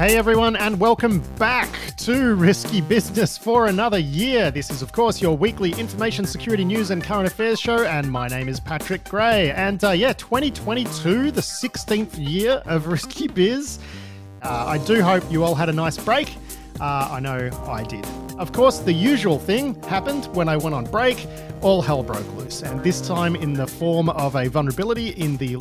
Hey everyone, and welcome back to Risky Business for another year. This is, of course, your weekly information security news and current affairs show, and my name is Patrick Gray. And 2022, the 16th year of Risky Biz. I do hope you all had a nice break. I know I did. Of course, the usual thing happened when I went on break. All hell broke loose, and this time in the form of a vulnerability in the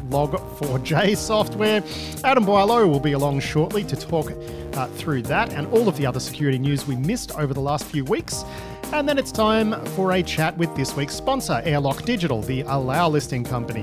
Log4j software. Adam Boileau will be along shortly to talk through that and all of the other security news we missed over the last few weeks. And then it's time for a chat with this week's sponsor, Airlock Digital, the allow listing company.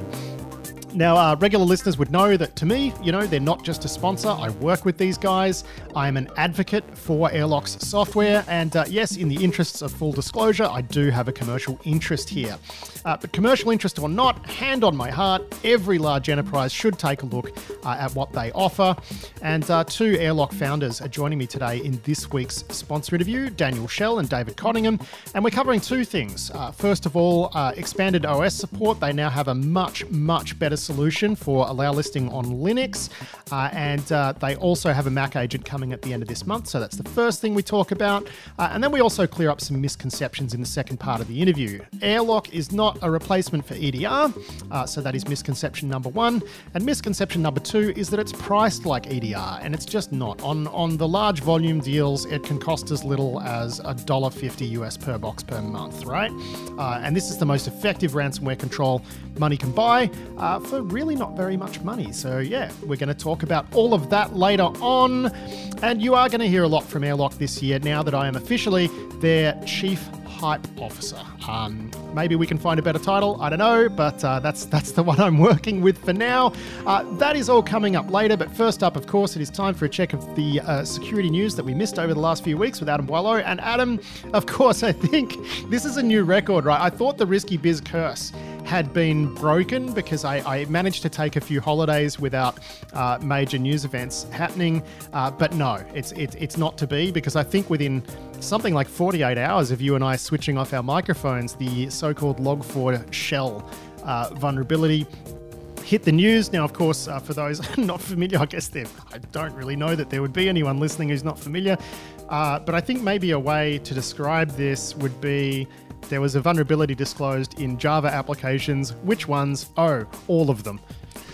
Now, regular listeners would know that to me, they're not just a sponsor. I work with these guys. I am an advocate for Airlock's software. And yes, in the interests of full disclosure, I do have a commercial interest here. But commercial interest or not, hand on my heart, every large enterprise should take a look at what they offer. And two Airlock founders are joining me today in this week's sponsor interview, Daniel Schell and David Cottingham. And we're covering two things. First of all, expanded OS support. They now have a much better solution for allow listing on Linux, and they also have a Mac agent coming at the end of this month, so that's the first thing we talk about. And then we also clear up some misconceptions in the second part of the interview. Airlock is not a replacement for EDR, so that is misconception number one. And misconception number two is that it's priced like EDR, and it's just not. On the large volume deals, it can cost as little as $1.50 US per box per month, right? And this is the most effective ransomware control money can buy for really not very much money. So yeah, we're going to talk about all of that later on. And you are going to hear a lot from Airlock this year now that I am officially their Chief Hype Officer. Maybe we can find a better title, I don't know, but that's the one I'm working with for now. That is all coming up later, but first up, of course, it is time for a check of the security news that we missed over the last few weeks with Adam Boileau. And Adam, of course, I think this is a new record, right? I thought the Risky Biz curse had been broken because I managed to take a few holidays without major news events happening, but no, it's not to be, because I think within something like 48 hours of you and I switching off our microphones, the so-called Log4 shell vulnerability hit the news. Now, of course, for those not familiar, I don't really know that there would be anyone listening who's not familiar, but I think maybe a way to describe this would be there was a vulnerability disclosed in Java applications. Which ones? Oh, all of them.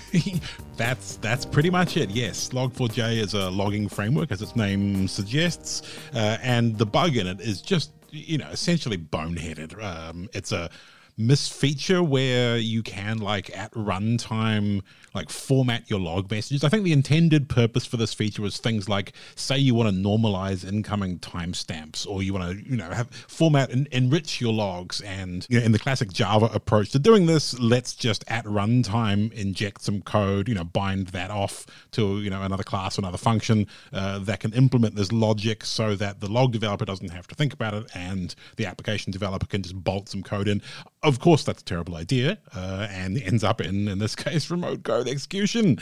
That's pretty much it, yes. Log4j is a logging framework, as its name suggests, and the bug in it is just, essentially boneheaded. It's a misfeature where you can, at runtime, format your log messages. I think the intended purpose for this feature was things like, say you want to normalize incoming timestamps, or you want to, have format and enrich your logs. And in the classic Java approach to doing this, let's just at runtime inject some code, bind that off to, another class or another function that can implement this logic so that the log developer doesn't have to think about it and the application developer can just bolt some code in. Of course, that's a terrible idea, and ends up in this case, remote code execution.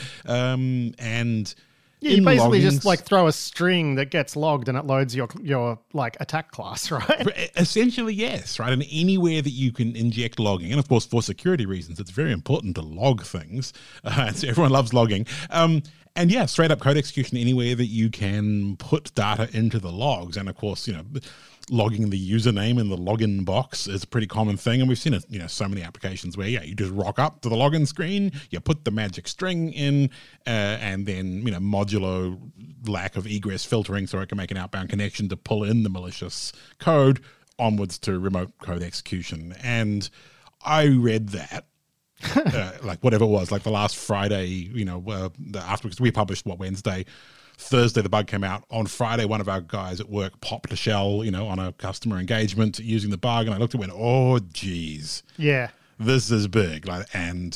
And you basically just throw a string that gets logged and it loads your attack class, right? Essentially, yes, right. And anywhere that you can inject logging, and of course for security reasons, it's very important to log things. So everyone loves logging. And yeah, straight up code execution anywhere that you can put data into the logs. And of course, logging the username in the login box is a pretty common thing. And we've seen it, so many applications where, you just rock up to the login screen, you put the magic string in, and then, modulo lack of egress filtering so it can make an outbound connection to pull in the malicious code onwards to remote code execution. And I read that. Whatever it was, the last Friday, afterwards we published Wednesday. Thursday the bug came out. On Friday, one of our guys at work popped a shell, on a customer engagement using the bug, and I looked at it and went, oh geez, yeah, this is big. And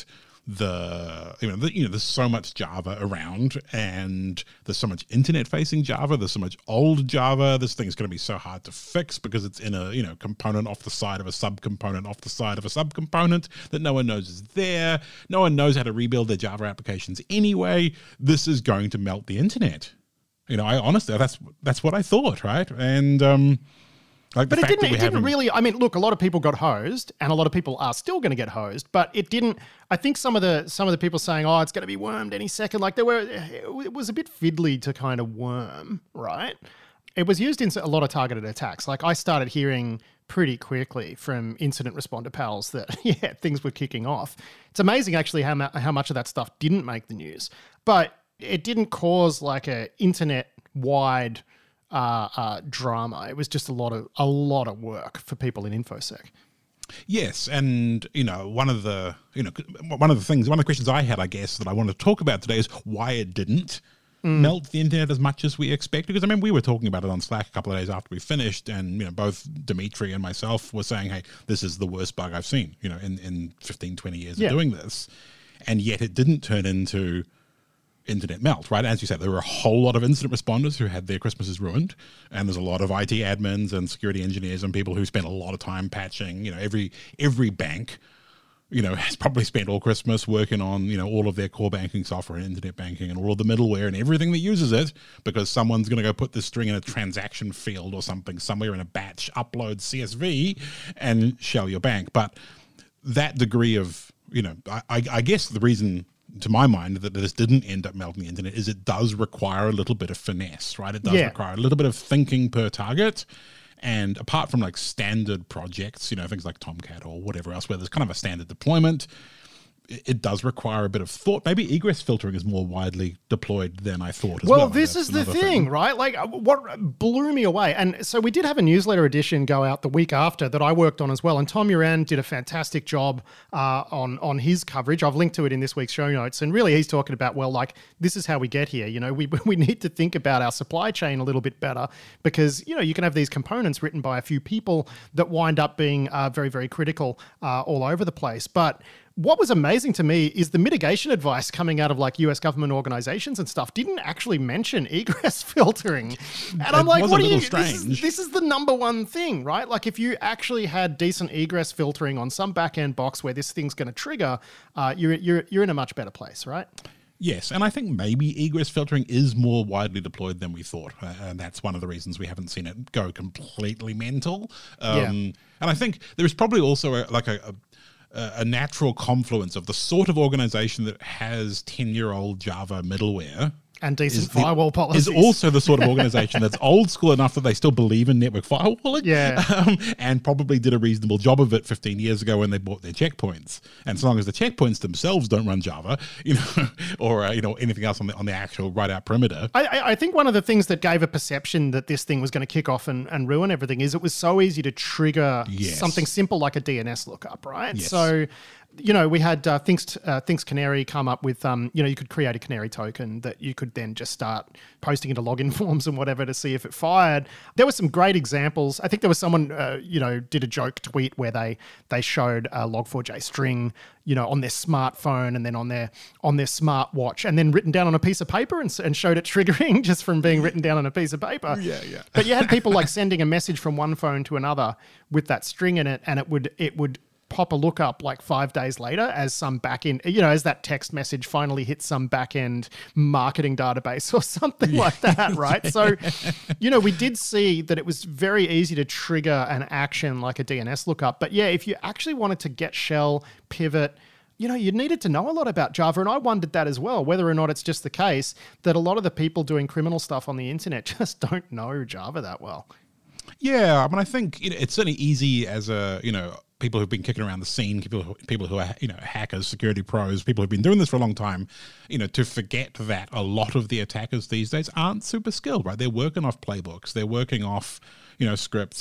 there's so much Java around, and there's so much internet-facing Java. There's so much old Java. This thing's going to be so hard to fix because it's in a component off the side of a subcomponent off the side of a subcomponent that no one knows is there. No one knows how to rebuild their Java applications anyway. This is going to melt the internet. I honestly, that's what I thought, right? And Like but it didn't really, I mean, look, a lot of people got hosed and a lot of people are still going to get hosed, but it didn't, I think some of the people saying, oh, it's going to be wormed any second, like it was a bit fiddly to kind of worm, right? It was used in a lot of targeted attacks. Like I started hearing pretty quickly from incident responder pals that, yeah, things were kicking off. It's amazing actually how much of that stuff didn't make the news, but it didn't cause like a internet-wide drama. It was just a lot of work for people in InfoSec. Yes, and one of the questions I had, I guess, that I wanted to talk about today is why it didn't melt the internet as much as we expected. Because I mean, we were talking about it on Slack a couple of days after we finished, and both Dimitri and myself were saying, "Hey, this is the worst bug I've seen, in 15, 20 years of doing this," and yet it didn't turn into internet melt, right? As you said, there were a whole lot of incident responders who had their Christmases ruined, and there's a lot of IT admins and security engineers and people who spent a lot of time patching. Every bank, has probably spent all Christmas working on, all of their core banking software and internet banking and all of the middleware and everything that uses it, because someone's going to go put this string in a transaction field or something somewhere in a batch, upload CSV and shell your bank. But that degree of, I guess the reason, to my mind, that this didn't end up melting the internet is it does require a little bit of finesse, right? It does require a little bit of thinking per target. And apart from like standard projects, things like Tomcat or whatever else, where there's kind of a standard deployment, it does require a bit of thought. Maybe egress filtering is more widely deployed than I thought as well. Well, this is the thing, right? Like what blew me away. And so we did have a newsletter edition go out the week after that I worked on as well. And Tom Uran did a fantastic job on his coverage. I've linked to it in this week's show notes. And really he's talking about, well, like this is how we get here. We need to think about our supply chain a little bit better because, you can have these components written by a few people that wind up being very, very critical all over the place. But what was amazing to me is the mitigation advice coming out of like US government organizations and stuff didn't actually mention egress filtering. And I'm like, what are you, this is the number one thing, right? Like if you actually had decent egress filtering on some back-end box where this thing's going to trigger, you're in a much better place, right? Yes, and I think maybe egress filtering is more widely deployed than we thought, and that's one of the reasons we haven't seen it go completely mental. And I think there's probably also a natural confluence of the sort of organization that has 10-year-old Java middleware and decent firewall policies. Is also the sort of organization that's old school enough that they still believe in network firewalling, and probably did a reasonable job of it 15 years ago when they bought their checkpoints. And so long as the checkpoints themselves don't run Java, or anything else on the actual right out perimeter. I think one of the things that gave a perception that this thing was going to kick off and ruin everything is it was so easy to trigger something simple like a DNS lookup, right? Yes. So we had Things Canary come up with, you could create a canary token that you could then just start posting into login forms and whatever to see if it fired. There were some great examples. I think there was someone, did a joke tweet where they showed a Log4j string, on their smartphone and then on their smartwatch and then written down on a piece of paper and showed it triggering just from being written down on a piece of paper. Yeah. But you had people like sending a message from one phone to another with that string in it, and it would pop a lookup like 5 days later as some backend, as that text message finally hits some backend marketing database or something like that, right? So, we did see that it was very easy to trigger an action like a DNS lookup. But yeah, if you actually wanted to get shell, pivot, you needed to know a lot about Java. And I wondered that as well, whether or not it's just the case that a lot of the people doing criminal stuff on the internet just don't know Java that well. Yeah, I mean, I think it's certainly easy as people who've been kicking around the scene, people who are hackers, security pros, people who've been doing this for a long time, to forget that a lot of the attackers these days aren't super skilled, right? They're working off playbooks, they're working off scripts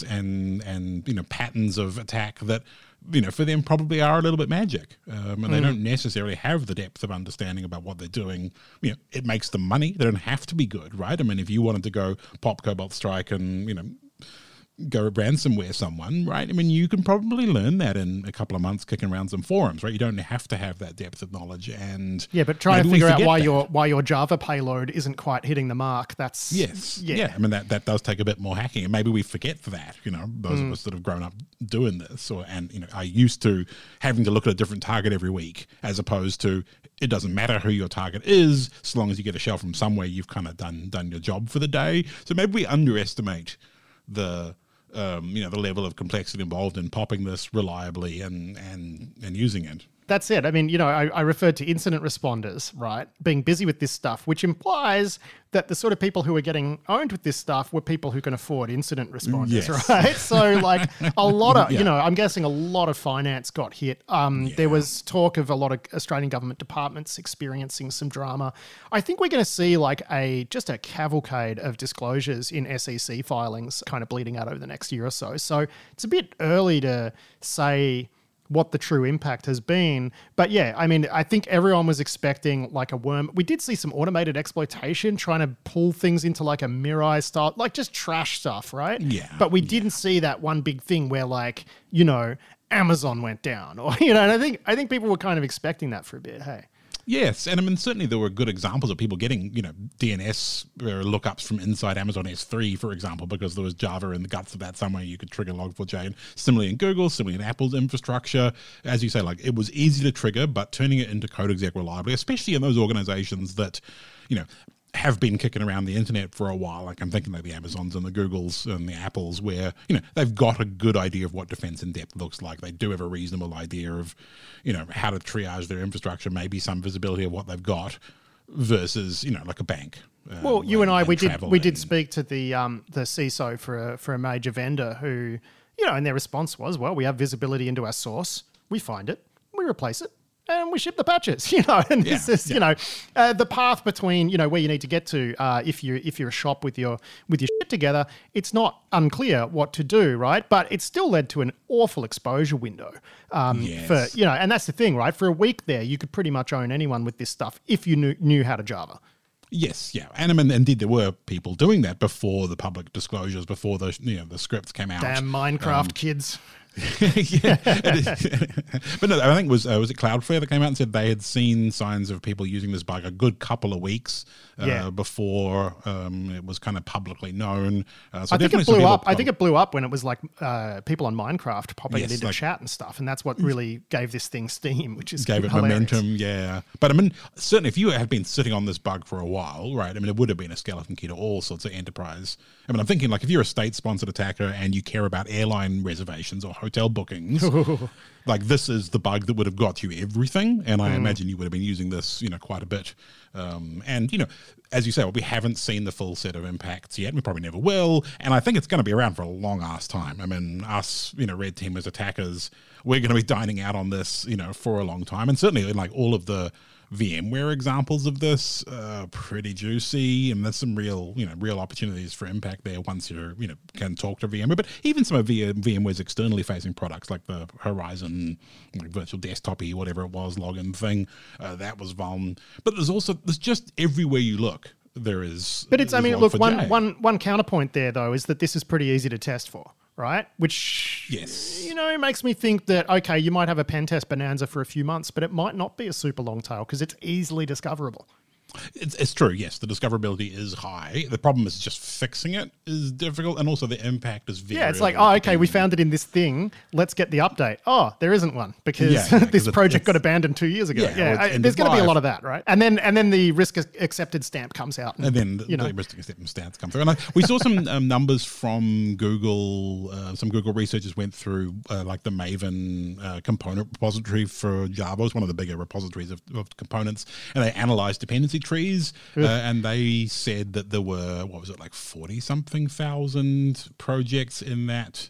and patterns of attack that for them probably are a little bit magic, and they don't necessarily have the depth of understanding about what they're doing. It makes them money. They don't have to be good, right? I mean, if you wanted to go pop Cobalt Strike and go ransomware someone, right? I mean, you can probably learn that in a couple of months kicking around some forums, right? You don't have to have that depth of knowledge. And but trying to figure out why your Java payload isn't quite hitting the mark, that's... Yes. Yeah. I mean, that does take a bit more hacking, and maybe we forget that, those of us that have grown up doing this, are used to having to look at a different target every week, as opposed to it doesn't matter who your target is, so long as you get a shell from somewhere, you've kind of done your job for the day. So maybe we underestimate the the level of complexity involved in popping this reliably and using it. That's it. I mean, I referred to incident responders, right, being busy with this stuff, which implies that the sort of people who are getting owned with this stuff were people who can afford incident responders, yes. right? So, like, a lot of, I'm guessing a lot of finance got hit. There was talk of a lot of Australian government departments experiencing some drama. I think we're going to see like just a cavalcade of disclosures in SEC filings kind of bleeding out over the next year or so. So it's a bit early to say what the true impact has been. But yeah, I mean, I think everyone was expecting like a worm. We did see some automated exploitation trying to pull things into like a Mirai style, like just trash stuff, right? Yeah. But we didn't see that one big thing where like, Amazon went down or, and I think people were kind of expecting that for a bit. Hey. Yes, and I mean, certainly there were good examples of people getting, DNS lookups from inside Amazon S3, for example, because there was Java in the guts of that somewhere you could trigger Log4j. And similarly in Google, similarly in Apple's infrastructure, as you say, like it was easy to trigger, but turning it into code exec reliably, especially in those organizations that, have been kicking around the internet for a while. Like I'm thinking like the Amazons and the Googles and the Apples where, they've got a good idea of what defense in depth looks like. They do have a reasonable idea of, how to triage their infrastructure, maybe some visibility of what they've got versus, like a bank. Well, you and I, we did speak to the CISO for a major vendor who, and their response was, well, we have visibility into our source. We find it, we replace it, and we ship the patches, and this is, the path between, where you need to get to if you're a shop with your shit together, it's not unclear what to do, right? But it still led to an awful exposure window for, and that's the thing, right? For a week there, you could pretty much own anyone with this stuff if you knew how to Java. Yes, yeah, and I mean, indeed, there were people doing that before the public disclosures, before the the scripts came out. Damn Minecraft kids. Yeah, but no, I think was it Cloudflare that came out and said they had seen signs of people using this bug a good couple of weeks before it was kind of publicly known. So I think it blew up. I think it blew up when it was like people on Minecraft popping it into chat and stuff, and that's what really gave this thing steam, which is gave it hilarious. momentum. Yeah, but I mean, certainly if you had been sitting on this bug for a while, right? I mean, it would have been a skeleton key to all sorts of enterprise. I mean, I'm thinking like if you're a state-sponsored attacker and you care about airline reservations or hotel bookings, like this is the bug that would have got you everything. And I imagine you would have been using this, quite a bit. And, as you say, well, we haven't seen the full set of impacts yet. We probably never will. And I think it's going to be around for a long ass time. I mean, us, red team as attackers, we're going to be dining out on this, for a long time. And certainly like all of the VMware examples of this pretty juicy, and there's some real opportunities for impact there once you can talk to VMware. But even some of VMware's externally facing products like the Horizon virtual desktop-y, whatever it was, login thing, that was vuln. But there's just everywhere you look there is. But look, one counterpoint there though is that this is pretty easy to test for. Right? Which, makes me think that, okay, you might have a pen test bonanza for a few months, but it might not be a super long tail because it's easily discoverable. It's true, yes. The discoverability is high. The problem is just fixing it is difficult, and also the impact is very... Yeah, it's like, okay, we found it in this thing. Let's get the update. Oh, there isn't one because this project got abandoned 2 years ago. There's going to be a lot of that, right? And then the risk accepted stamp comes out. And then the risk accepted stamps come through. And we saw some numbers from Google. Some Google researchers went through like the Maven component repository for Java. It was one of the bigger repositories of components. And they analyzed dependency trees, and they said that there were, 40-something thousand projects in that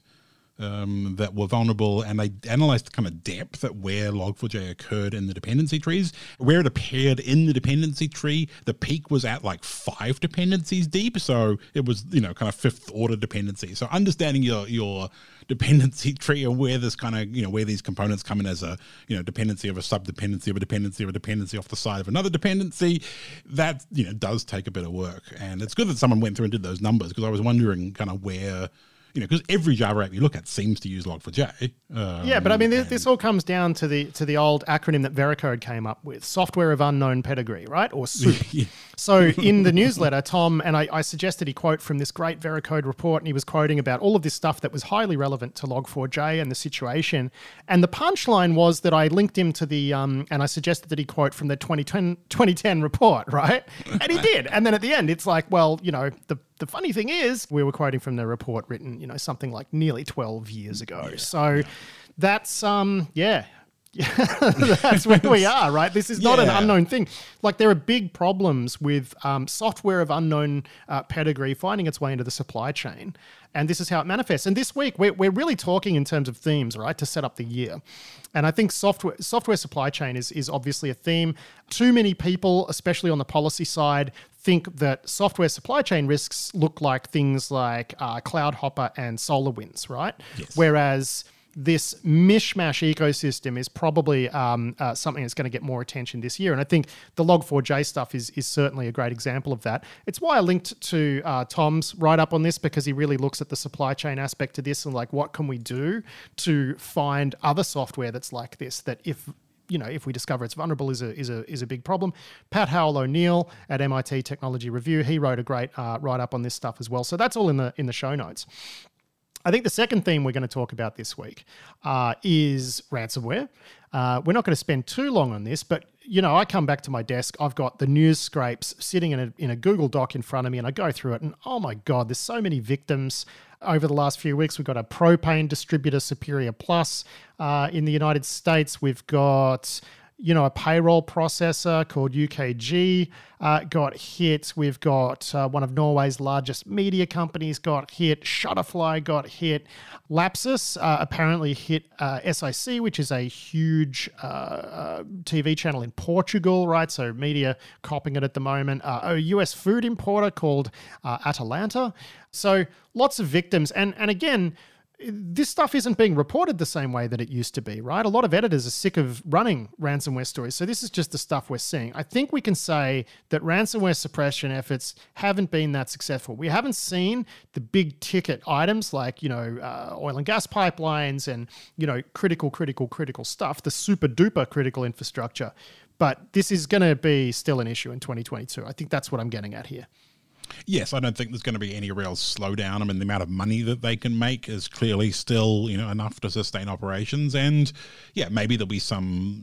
that were vulnerable, and they analyzed the kind of depth at where Log4j occurred in the dependency trees. Where it appeared in the dependency tree, the peak was at like 5 dependencies deep, so it was, kind of 5th order dependency. So understanding your dependency tree and where this kind of, where these components come in as a, dependency of a sub-dependency of a dependency of a dependency off the side of another dependency, that, does take a bit of work. And it's good that someone went through and did those numbers, because I was wondering kind of where... because every Java app you look at seems to use Log4j. But I mean, this all comes down to the old acronym that Veracode came up with, Software of Unknown Pedigree, right? Or SOUP. So in the newsletter, Tom, and I suggested he quote from this great Veracode report, and he was quoting about all of this stuff that was highly relevant to Log4j and the situation. And the punchline was that I linked him to the, and I suggested that he quote from the 2010 report, right? And he did. And then at the end, it's like, well, the funny thing is, we were quoting from the report written, something like nearly 12 years ago. That's, that's where we are, right? This is not an unknown thing. Like, there are big problems with software of unknown pedigree finding its way into the supply chain. And this is how it manifests. And this week, we're really talking in terms of themes, right, to set up the year. And I think software supply chain is obviously a theme. Too many people, especially on the policy side, think that software supply chain risks look like things like Cloud Hopper and SolarWinds, right? Yes. Whereas this mishmash ecosystem is probably something that's going to get more attention this year. And I think the Log4j stuff is certainly a great example of that. It's why I linked to Tom's write-up on this, because he really looks at the supply chain aspect to this and like, what can we do to find other software that's like this, that if we discover it's vulnerable is a big problem. Pat Howell O'Neill at MIT Technology Review, he wrote a great write-up on this stuff as well. So that's all in the show notes. I think the second theme we're going to talk about this week is ransomware. We're not going to spend too long on this, but I come back to my desk, I've got the news scrapes sitting in a Google Doc in front of me, and I go through it, and oh my God, there's so many victims. Over the last few weeks, we've got a propane distributor, Superior Plus, in the United States. We've got a payroll processor called UKG got hit. We've got one of Norway's largest media companies got hit. Shutterfly got hit. Lapsus apparently hit SIC, which is a huge TV channel in Portugal, right? So media copping it at the moment. A US food importer called Atalanta. So lots of victims. And again, this stuff isn't being reported the same way that it used to be, right? A lot of editors are sick of running ransomware stories. So this is just the stuff we're seeing. I think we can say that ransomware suppression efforts haven't been that successful. We haven't seen the big ticket items like, oil and gas pipelines and, critical stuff, the super duper critical infrastructure. But this is going to be still an issue in 2022. I think that's what I'm getting at here. Yes, I don't think there's going to be any real slowdown. I mean, the amount of money that they can make is clearly still, enough to sustain operations. And maybe there'll be some,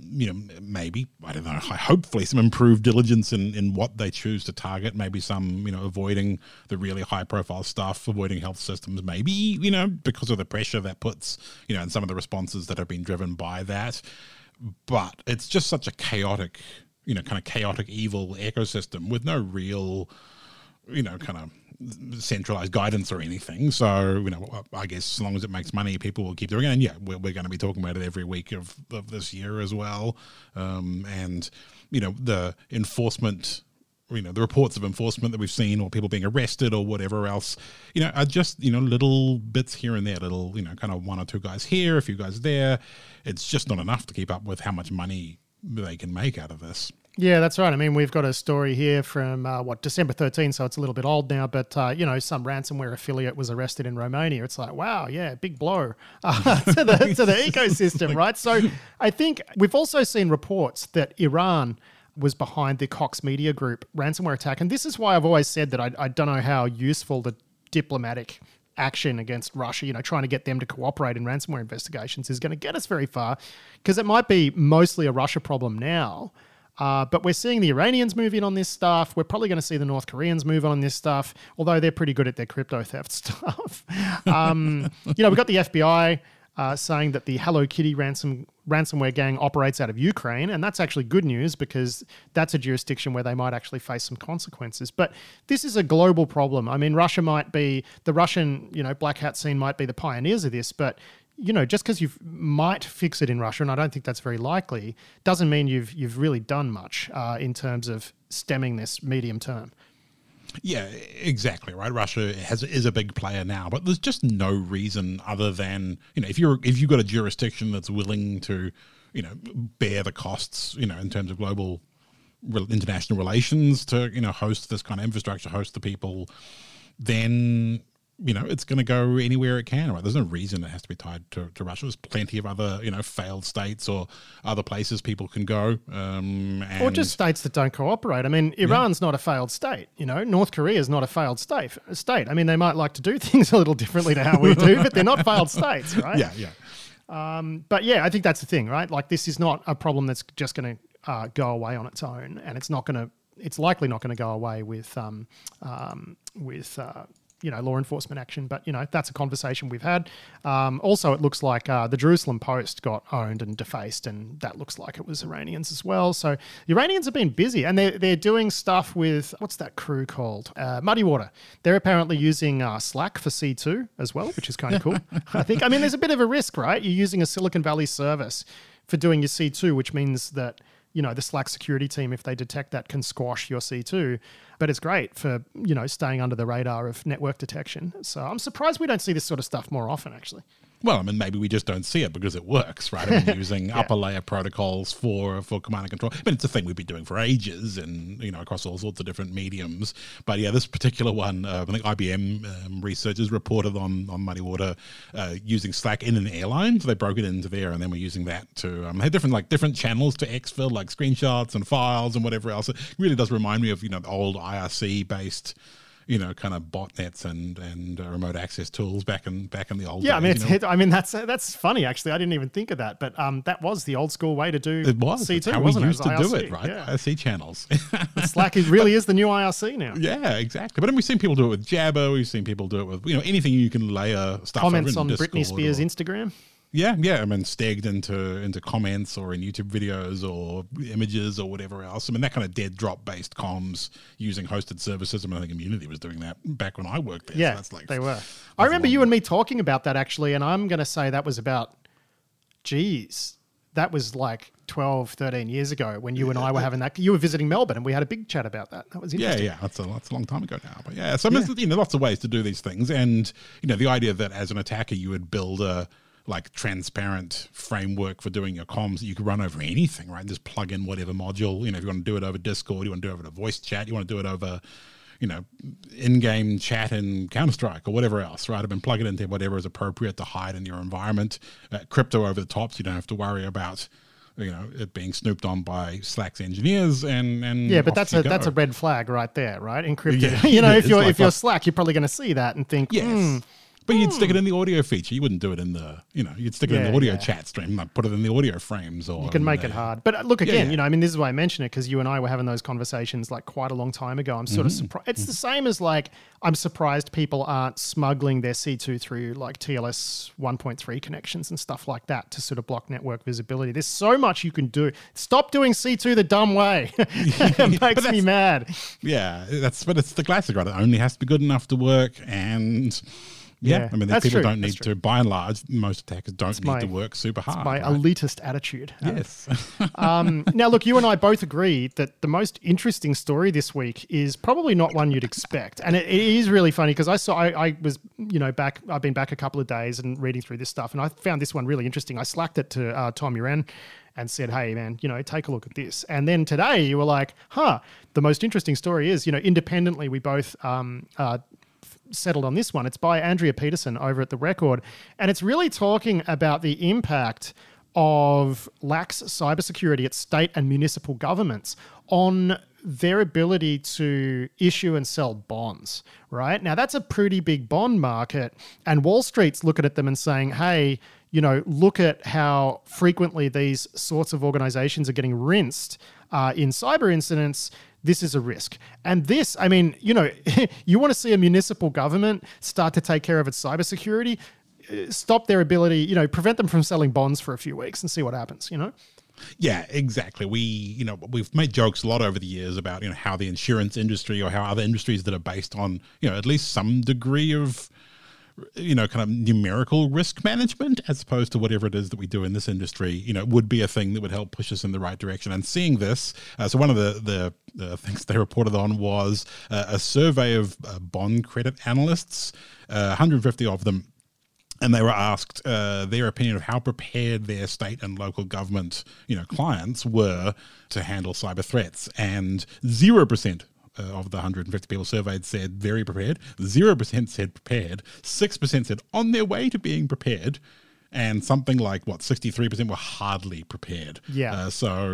I don't know, hopefully some improved diligence in what they choose to target. Maybe some, avoiding the really high profile stuff, avoiding health systems, maybe, because of the pressure that puts, and some of the responses that have been driven by that. But it's just such a chaotic, kind of chaotic evil ecosystem with no real kind of centralized guidance or anything. So, I guess as long as it makes money, people will keep doing it. And we're going to be talking about it every week of this year as well. And, the enforcement, the reports of enforcement that we've seen, or people being arrested or whatever else, are just, little bits here and there, little, kind of one or two guys here, a few guys there. It's just not enough to keep up with how much money they can make out of this. Yeah, that's right. I mean, we've got a story here from, December 13, so it's a little bit old now, but, some ransomware affiliate was arrested in Romania. It's like, wow, yeah, big blow to the ecosystem, right? So I think we've also seen reports that Iran was behind the Cox Media Group ransomware attack. And this is why I've always said that I don't know how useful the diplomatic action against Russia, trying to get them to cooperate in ransomware investigations is going to get us very far, because it might be mostly a Russia problem now. But we're seeing the Iranians move in on this stuff. We're probably going to see the North Koreans move on this stuff, although they're pretty good at their crypto theft stuff. We've got the FBI saying that the Hello Kitty ransomware gang operates out of Ukraine, and that's actually good news because that's a jurisdiction where they might actually face some consequences. But this is a global problem. I mean, the Russian, black hat scene might be the pioneers of this, but just because you might fix it in Russia, and I don't think that's very likely, doesn't mean you've really done much in terms of stemming this medium term. Yeah, exactly right. Russia is a big player now, but there's just no reason other than if you've got a jurisdiction that's willing to bear the costs in terms of global international relations to host this kind of infrastructure, host the people, then it's going to go anywhere it can, right? There's no reason it has to be tied to Russia. There's plenty of other, failed states or other places people can go. Or just states that don't cooperate. I mean, Iran's not a failed state. North Korea is not a failed state. I mean, they might like to do things a little differently to how we do, but they're not failed states, right? Yeah. But yeah, I think that's the thing, right? Like, this is not a problem that's just going to go away on its own, and it's not going to it's likely not going to go away with law enforcement action. But, that's a conversation we've had. Also, it looks like the Jerusalem Post got owned and defaced, and that looks like it was Iranians as well. So the Iranians have been busy, and they're doing stuff with, what's that crew called? Muddy Water. They're apparently using Slack for C2 as well, which is kind of cool. I think, there's a bit of a risk, right? You're using a Silicon Valley service for doing your C2, which means that, the Slack security team, if they detect that, can squash your C2. But it's great for, staying under the radar of network detection. So I'm surprised we don't see this sort of stuff more often, actually. Well, maybe we just don't see it because it works, right? Using upper layer protocols for command and control. It's a thing we've been doing for ages and, across all sorts of different mediums. But yeah, this particular one, I think IBM researchers reported on Muddy Water using Slack in an airline. So they broke it into there, and then we're using that to have different channels to exfil, like screenshots and files and whatever else. It really does remind me of, the old IRC-based kind of botnets and remote access tools back in the old days. That's funny, actually. I didn't even think of that, but that was the old school way to do it. Was C2, it's how we used to do it, right? Yeah. IRC channels. Slack really is the new IRC now. Yeah, exactly. But then we've seen people do it with Jabber. We've seen people do it with anything you can layer stuff. Comments on Discord Britney Spears' Instagram. Yeah, stegged into comments or in YouTube videos or images or whatever else. That kind of dead drop based comms using hosted services. I think Immunity was doing that back when I worked there. Yeah, so they were. I remember you and me talking about that, actually, and I'm going to say that was about, that was like 12, 13 years ago when you and I were having that. You were visiting Melbourne and we had a big chat about that. That was interesting. Yeah, that's a long time ago now. But yeah, so there's lots of ways to do these things. And, the idea that as an attacker you would build a transparent framework for doing your comms that you could run over anything, right? Just plug in whatever module, if you want to do it over Discord, you want to do it over the voice chat, you want to do it over, in-game chat in Counter-Strike or whatever else, right? Plug it into whatever is appropriate to hide in your environment. Crypto over the top, so you don't have to worry about it being snooped on by Slack's engineers and yeah, but that's a red flag right there, right? Encrypted. Yeah, if you're Slack, you're probably going to see that and think, yes. But you'd stick it in the audio feature. You wouldn't do it in the, you'd stick it in the audio chat stream, like put it in the audio frames. Or you can make it hard. But look, again, this is why I mention it, because you and I were having those conversations like quite a long time ago. I'm sort of surprised. It's the same as I'm surprised people aren't smuggling their C2 through like TLS 1.3 connections and stuff like that to sort of block network visibility. There's so much you can do. Stop doing C2 the dumb way. It makes me mad. Yeah, but it's the classic, right? It only has to be good enough to work, and yeah, people don't need to, by and large, most attackers don't need to work super hard. It's my elitist attitude. Yes. Now, look, you and I both agree that the most interesting story this week is probably not one you'd expect. And it is really funny because I was, I've been back a couple of days and reading through this stuff, and I found this one really interesting. I slacked it to Tom Uren and said, hey, man, take a look at this. And then today you were like, the most interesting story is, independently we both settled on this one. It's by Andrea Peterson over at The Record, and it's really talking about the impact of lax cybersecurity at state and municipal governments on their ability to issue and sell bonds, right? Now, that's a pretty big bond market, and Wall Street's looking at them and saying, hey, look at how frequently these sorts of organizations are getting rinsed in cyber incidents. This is a risk. And this, you want to see a municipal government start to take care of its cybersecurity, stop their ability, prevent them from selling bonds for a few weeks and see what happens, Yeah, exactly. We've made jokes a lot over the years about, how the insurance industry or how other industries that are based on, at least some degree of, kind of numerical risk management as opposed to whatever it is that we do in this industry, would be a thing that would help push us in the right direction. And seeing this, so one of the things they reported on was a survey of bond credit analysts, 150 of them, and they were asked their opinion of how prepared their state and local government, clients were to handle cyber threats, and 0% of the 150 people surveyed said very prepared, 0% said prepared, 6% said on their way to being prepared, and something like, 63% were hardly prepared. Yeah. So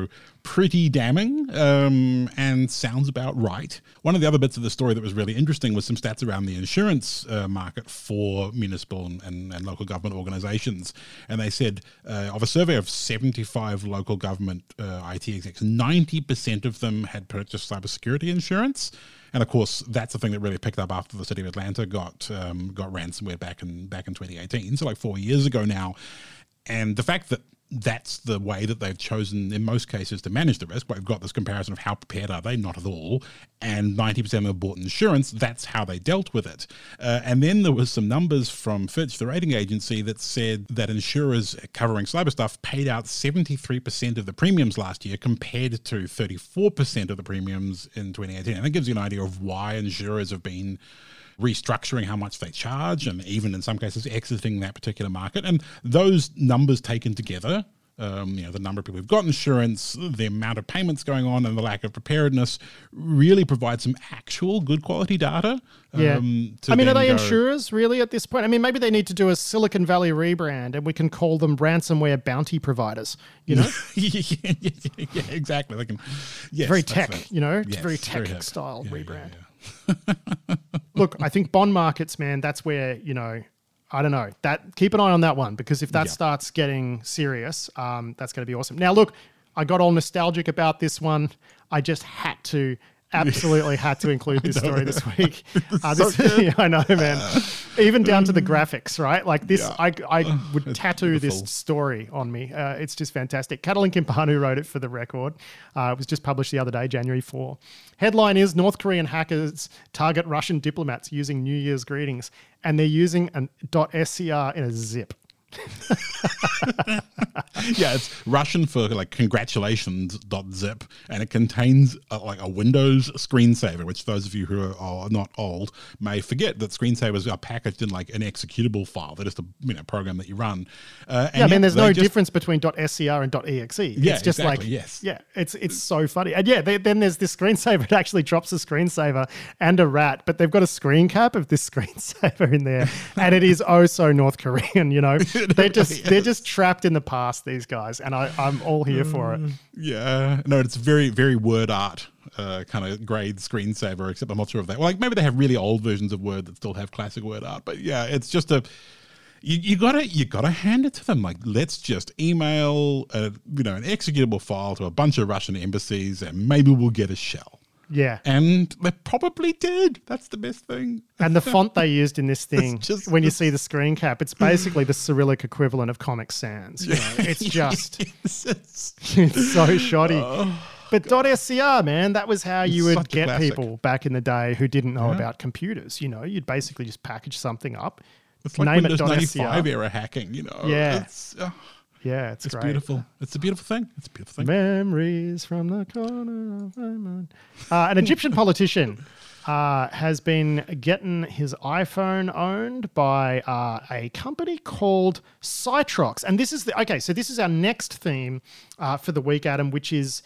pretty damning and sounds about right. One of the other bits of the story that was really interesting was some stats around the insurance market for municipal and local government organizations. And they said of a survey of 75 local government IT execs, 90% of them had purchased cybersecurity insurance. And of course, that's the thing that really picked up after the city of Atlanta got ransomware back in 2018, so like 4 years ago now. And the fact that that's the way that they've chosen in most cases to manage the risk. We've got this comparison of how prepared are they? Not at all. And 90% of them have bought insurance. That's how they dealt with it. And then there was some numbers from Fitch, the rating agency, that said that insurers covering cyber stuff paid out 73% of the premiums last year compared to 34% of the premiums in 2018. And that gives you an idea of why insurers have been restructuring how much they charge and even in some cases exiting that particular market. And those numbers taken together, the number of people who've got insurance, the amount of payments going on and the lack of preparedness really provide some actual good quality data. Yeah. Are they insurers really at this point? I mean, maybe they need to do a Silicon Valley rebrand and we can call them ransomware bounty providers, you know? yeah, exactly. They can, yes, very tech, very tech style rebrand. Look, I think bond markets, man, that's where, I don't know, that keep an eye on that one, because if that starts getting serious, that's going to be awesome. Now, look, I got all nostalgic about this one. I just absolutely had to include this story this week. I know, man. Even down to the graphics, right? Like this, I would tattoo this story on me. It's just fantastic. Catalin Kimpanu wrote it for the Record. It was just published the other day, January 4. Headline is North Korean hackers target Russian diplomats using New Year's greetings, and they're using an .scr in a zip. Yeah, it's Russian for like congratulations.zip, and it contains a Windows screensaver, which those of you who are not old may forget that screensavers are packaged in like an executable file. They're just a program that you run. There's no difference between .scr and .exe. Yeah, it's just exactly, yes. Yeah, it's so funny. And then there's this screensaver. It actually drops a screensaver and a rat, but they've got a screen cap of this screensaver in there, and it is oh so North Korean, They're just trapped in the past, these guys, and I'm all here for it. Yeah, no, it's very, very word art kind of grade screensaver, except I'm not sure of that. Well, like maybe they have really old versions of Word that still have classic word art, but yeah, it's just you gotta hand it to them. Like, let's just email an executable file to a bunch of Russian embassies, and maybe we'll get a shell. Yeah. And they probably did. That's the best thing. And the font they used in this thing, when you see the screen cap, it's basically the Cyrillic equivalent of Comic Sans. It's just, it's so shoddy. But .scr, man, that was how you would get people back in the day who didn't know about computers. You'd basically just package something up. It's like Windows 95 era hacking, Yeah. It's great. Beautiful. It's a beautiful thing. Memories from the corner of my mind. An Egyptian politician has been getting his iPhone owned by a company called Cytrox. And this is so this is our next theme for the week, Adam, which is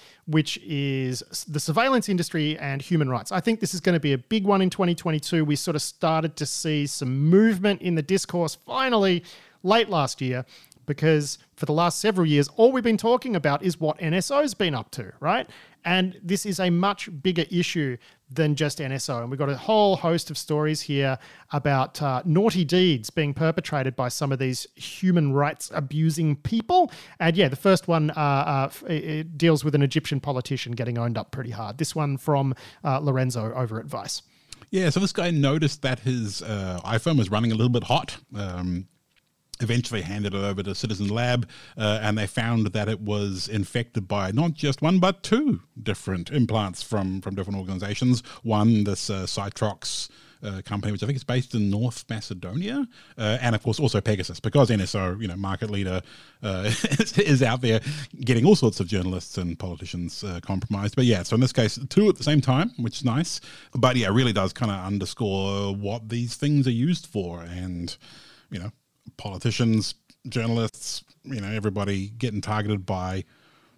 the surveillance industry and human rights. I think this is going to be a big one in 2022. We sort of started to see some movement in the discourse finally late last year, because for the last several years, all we've been talking about is what NSO's been up to, right? And this is a much bigger issue than just NSO. And we've got a whole host of stories here about naughty deeds being perpetrated by some of these human rights abusing people. And the first one it deals with an Egyptian politician getting owned up pretty hard. This one from Lorenzo over at Vice. Yeah, so this guy noticed that his iPhone was running a little bit hot. Eventually handed it over to Citizen Lab, and they found that it was infected by not just one, but two different implants from different organizations. One, this Cytrox company, which I think is based in North Macedonia, and of course also Pegasus, because NSO, market leader, is out there getting all sorts of journalists and politicians compromised. But so in this case, two at the same time, which is nice. But it really does kind of underscore what these things are used for, and politicians, journalists, everybody getting targeted by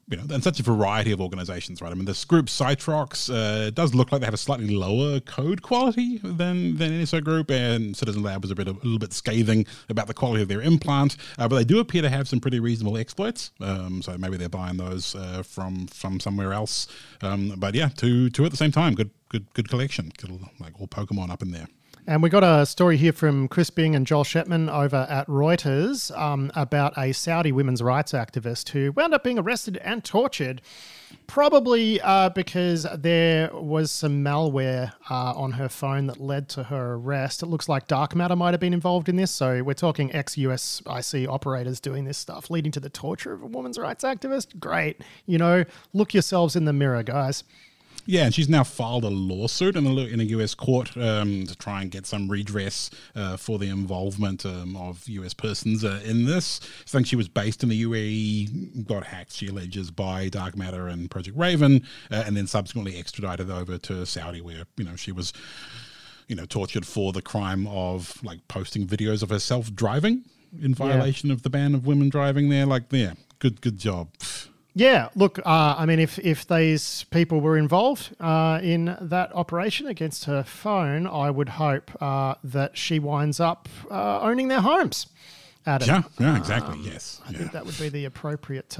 and such a variety of organizations, right? I mean, this group, Cytrox, does look like they have a slightly lower code quality than NSO Group, and Citizen Lab was a little bit scathing about the quality of their implant, but they do appear to have some pretty reasonable exploits, so maybe they're buying those from somewhere else. But yeah, two at the same time. Good collection. Like all Pokemon up in there. And we got a story here from Chris Bing and Joel Shetman over at Reuters about a Saudi women's rights activist who wound up being arrested and tortured, probably because there was some malware on her phone that led to her arrest. It looks like dark matter might have been involved in this. So we're talking ex-US IC operators doing this stuff, leading to the torture of a women's rights activist. Great. Look yourselves in the mirror, guys. Yeah, and she's now filed a lawsuit in a U.S. court to try and get some redress for the involvement of U.S. persons in this. I think she was based in the UAE, got hacked, she alleges, by Dark Matter and Project Raven, and then subsequently extradited over to Saudi, where she was tortured for the crime of posting videos of herself driving in violation of the ban of women driving there. Good job. Yeah, look, if these people were involved in that operation against her phone, I would hope that she winds up owning their homes. Adam. Yeah, exactly. Yes, I think that would be the appropriate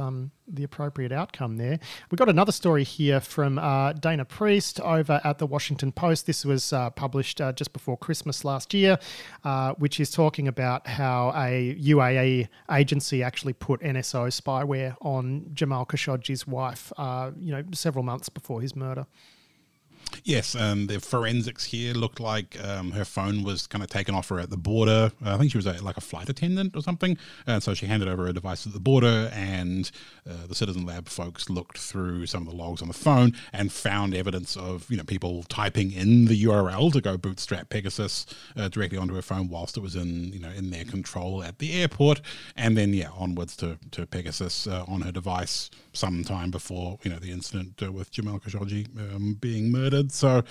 outcome there. We got another story here from Dana Priest over at the Washington Post. This was published just before Christmas last year, which is talking about how a UAE agency actually put NSO spyware on Jamal Khashoggi's wife, several months before his murder. Yes, the forensics here looked like her phone was kind of taken off her at the border. I think she was a flight attendant or something. And so she handed over her device at the border, and the Citizen Lab folks looked through some of the logs on the phone and found evidence of people typing in the URL to go bootstrap Pegasus directly onto her phone whilst it was in their control at the airport, and then onwards to Pegasus on her device sometime before the incident with Jamal Khashoggi being murdered. So,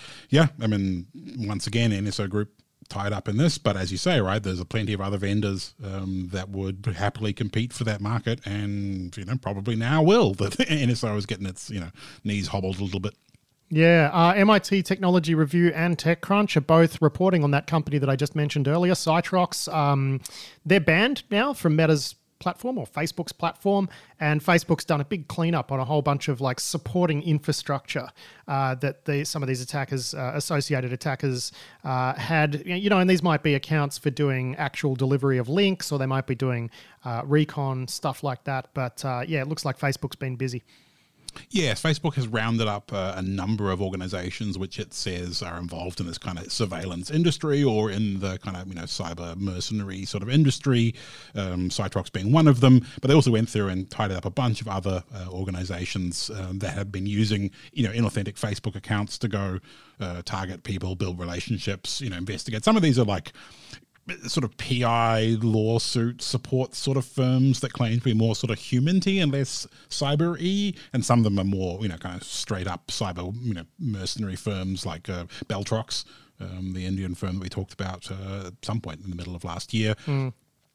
once again, NSO Group tied up in this, but as you say, right, there's plenty of other vendors that would happily compete for that market, and probably now will. That NSO is getting its knees hobbled a little bit. Yeah, MIT Technology Review and TechCrunch are both reporting on that company that I just mentioned earlier, Cytrox. They're banned now from Meta's platform or Facebook's platform, and Facebook's done a big cleanup on a whole bunch of supporting infrastructure that some of these attackers, associated attackers, had. And these might be accounts for doing actual delivery of links, or they might be doing recon, stuff like that. But it looks like Facebook's been busy. Yes, Facebook has rounded up a number of organizations which it says are involved in this kind of surveillance industry or in the kind of, cyber mercenary sort of industry, Cytrox being one of them. But they also went through and tidied up a bunch of other organizations that have been using, inauthentic Facebook accounts to go target people, build relationships, investigate. Some of these are sort of PI lawsuit support sort of firms that claim to be more sort of human-y and less cyber-y, and some of them are more, kind of straight up cyber, mercenary firms like Beltrox, the Indian firm that we talked about at some point in the middle of last year. And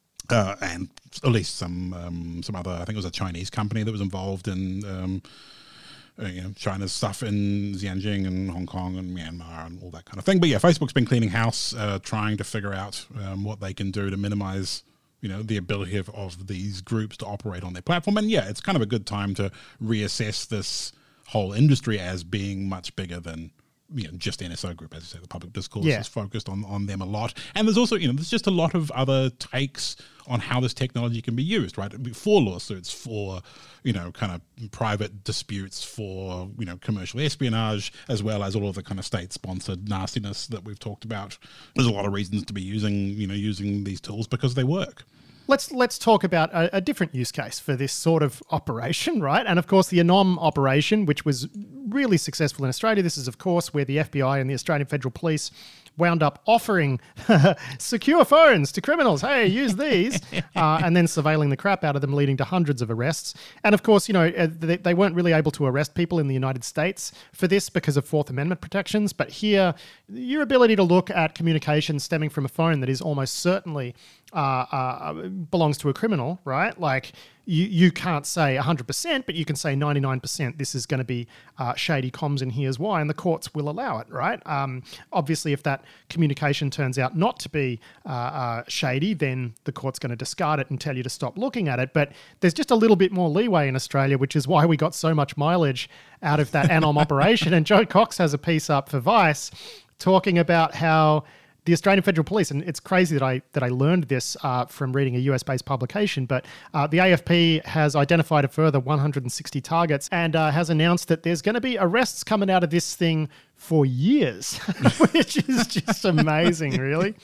at least some other, I think it was a Chinese company that was involved in China's stuff in Xinjiang and Hong Kong and Myanmar and all that kind of thing. But yeah, Facebook's been cleaning house, trying to figure out what they can do to minimize, the ability of these groups to operate on their platform. And yeah, it's kind of a good time to reassess this whole industry as being much bigger than just NSO Group. As I say, the public discourse is focused on them a lot. And there's also, there's just a lot of other takes on how this technology can be used, right? For lawsuits, for, kind of private disputes, for, commercial espionage, as well as all of the kind of state-sponsored nastiness that we've talked about. There's a lot of reasons to be using these tools because they work. Let's talk about a different use case for this sort of operation, right? And of course, the Anom operation, which was really successful in Australia. This is, of course, where the FBI and the Australian Federal Police wound up offering secure phones to criminals. Hey, use these. And then surveilling the crap out of them, leading to hundreds of arrests. And of course, they weren't really able to arrest people in the United States for this because of Fourth Amendment protections. But here, your ability to look at communication stemming from a phone that is almost certainly belongs to a criminal, right? Like you can't say 100%, but you can say 99% this is going to be shady comms, and here's why, and the courts will allow it, right? Obviously, if that communication turns out not to be shady, then the court's going to discard it and tell you to stop looking at it. But there's just a little bit more leeway in Australia, which is why we got so much mileage out of that Anom operation. And Joe Cox has a piece up for Vice talking about how the Australian Federal Police, and it's crazy that I learned this from reading a US-based publication, but the AFP has identified a further 160 targets and has announced that there's going to be arrests coming out of this thing for years, which is just amazing, really.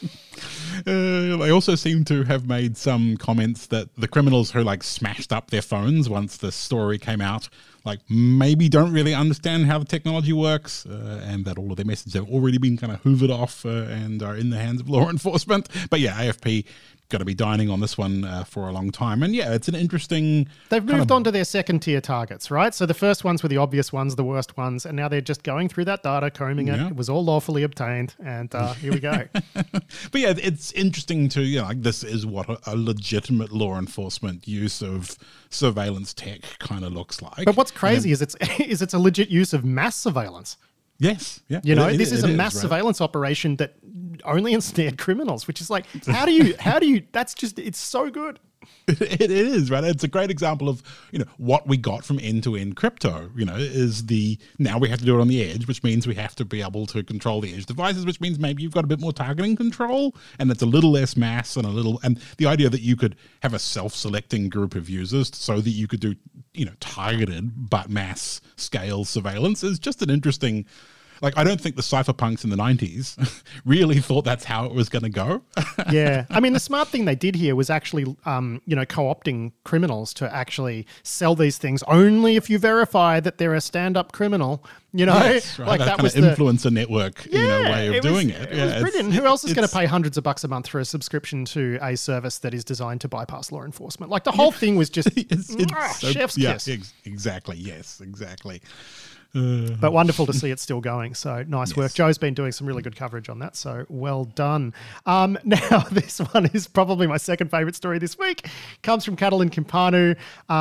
They also seem to have made some comments that the criminals who smashed up their phones once the story came out, maybe don't really understand how the technology works, and that all of their messages have already been kind of hoovered off and are in the hands of law enforcement. But yeah, AFP got to be dining on this one for a long time. And yeah, it's an interesting... They've moved on to their second tier targets, right? So the first ones were the obvious ones, the worst ones, and now they're just going through that data, combing it. It was all lawfully obtained, and here we go. But yeah, it's interesting to, this is what a legitimate law enforcement use of surveillance tech kind of looks like. But what's crazy is it's a legit use of mass surveillance. Yes. Yeah. This is a mass surveillance operation that only ensnared criminals, which is how do you, that's just, it's so good. It is, right? It's a great example of, what we got from end-to-end crypto, is now we have to do it on the edge, which means we have to be able to control the edge devices, which means maybe you've got a bit more targeting control, and it's a little less mass and and the idea that you could have a self-selecting group of users so that you could do, targeted but mass scale surveillance is just an interesting... I don't think the cypherpunks in the 90s really thought that's how it was going to go. Yeah. I mean, the smart thing they did here was actually, co-opting criminals to actually sell these things only if you verify that they're a stand-up criminal, Yes, right. That was the influencer network, way of doing it. It was brilliant. Who else is going to pay hundreds of bucks a month for a subscription to a service that is designed to bypass law enforcement? The whole thing was just chef's kiss. Exactly. Yes, exactly. But wonderful to see it still going. So nice work. Joe's been doing some really good coverage on that. So well done. Now, this one is probably my second favorite story this week. Comes from Catalin Cimpanu.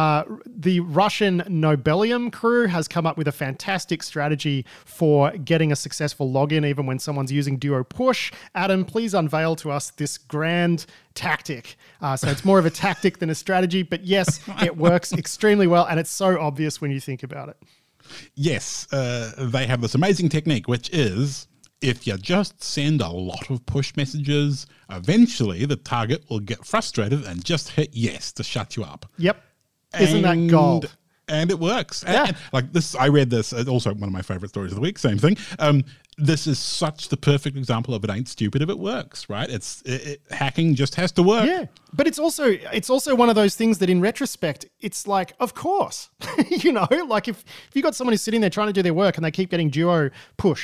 The Russian Nobelium crew has come up with a fantastic strategy for getting a successful login, even when someone's using Duo Push. Adam, please unveil to us this grand tactic. So it's more of a tactic than a strategy, but yes, it works extremely well. And it's so obvious when you think about it. Yes, they have this amazing technique, which is if you just send a lot of push messages, eventually the target will get frustrated and just hit yes to shut you up. Yep. Isn't that gold? And it works. Yeah. And I read this, also one of my favorite stories of the week, same thing. This is such the perfect example of it ain't stupid if it works, right? Hacking just has to work. Yeah, but it's also one of those things that in retrospect, it's of course, if you got someone who's sitting there trying to do their work and they keep getting Duo push,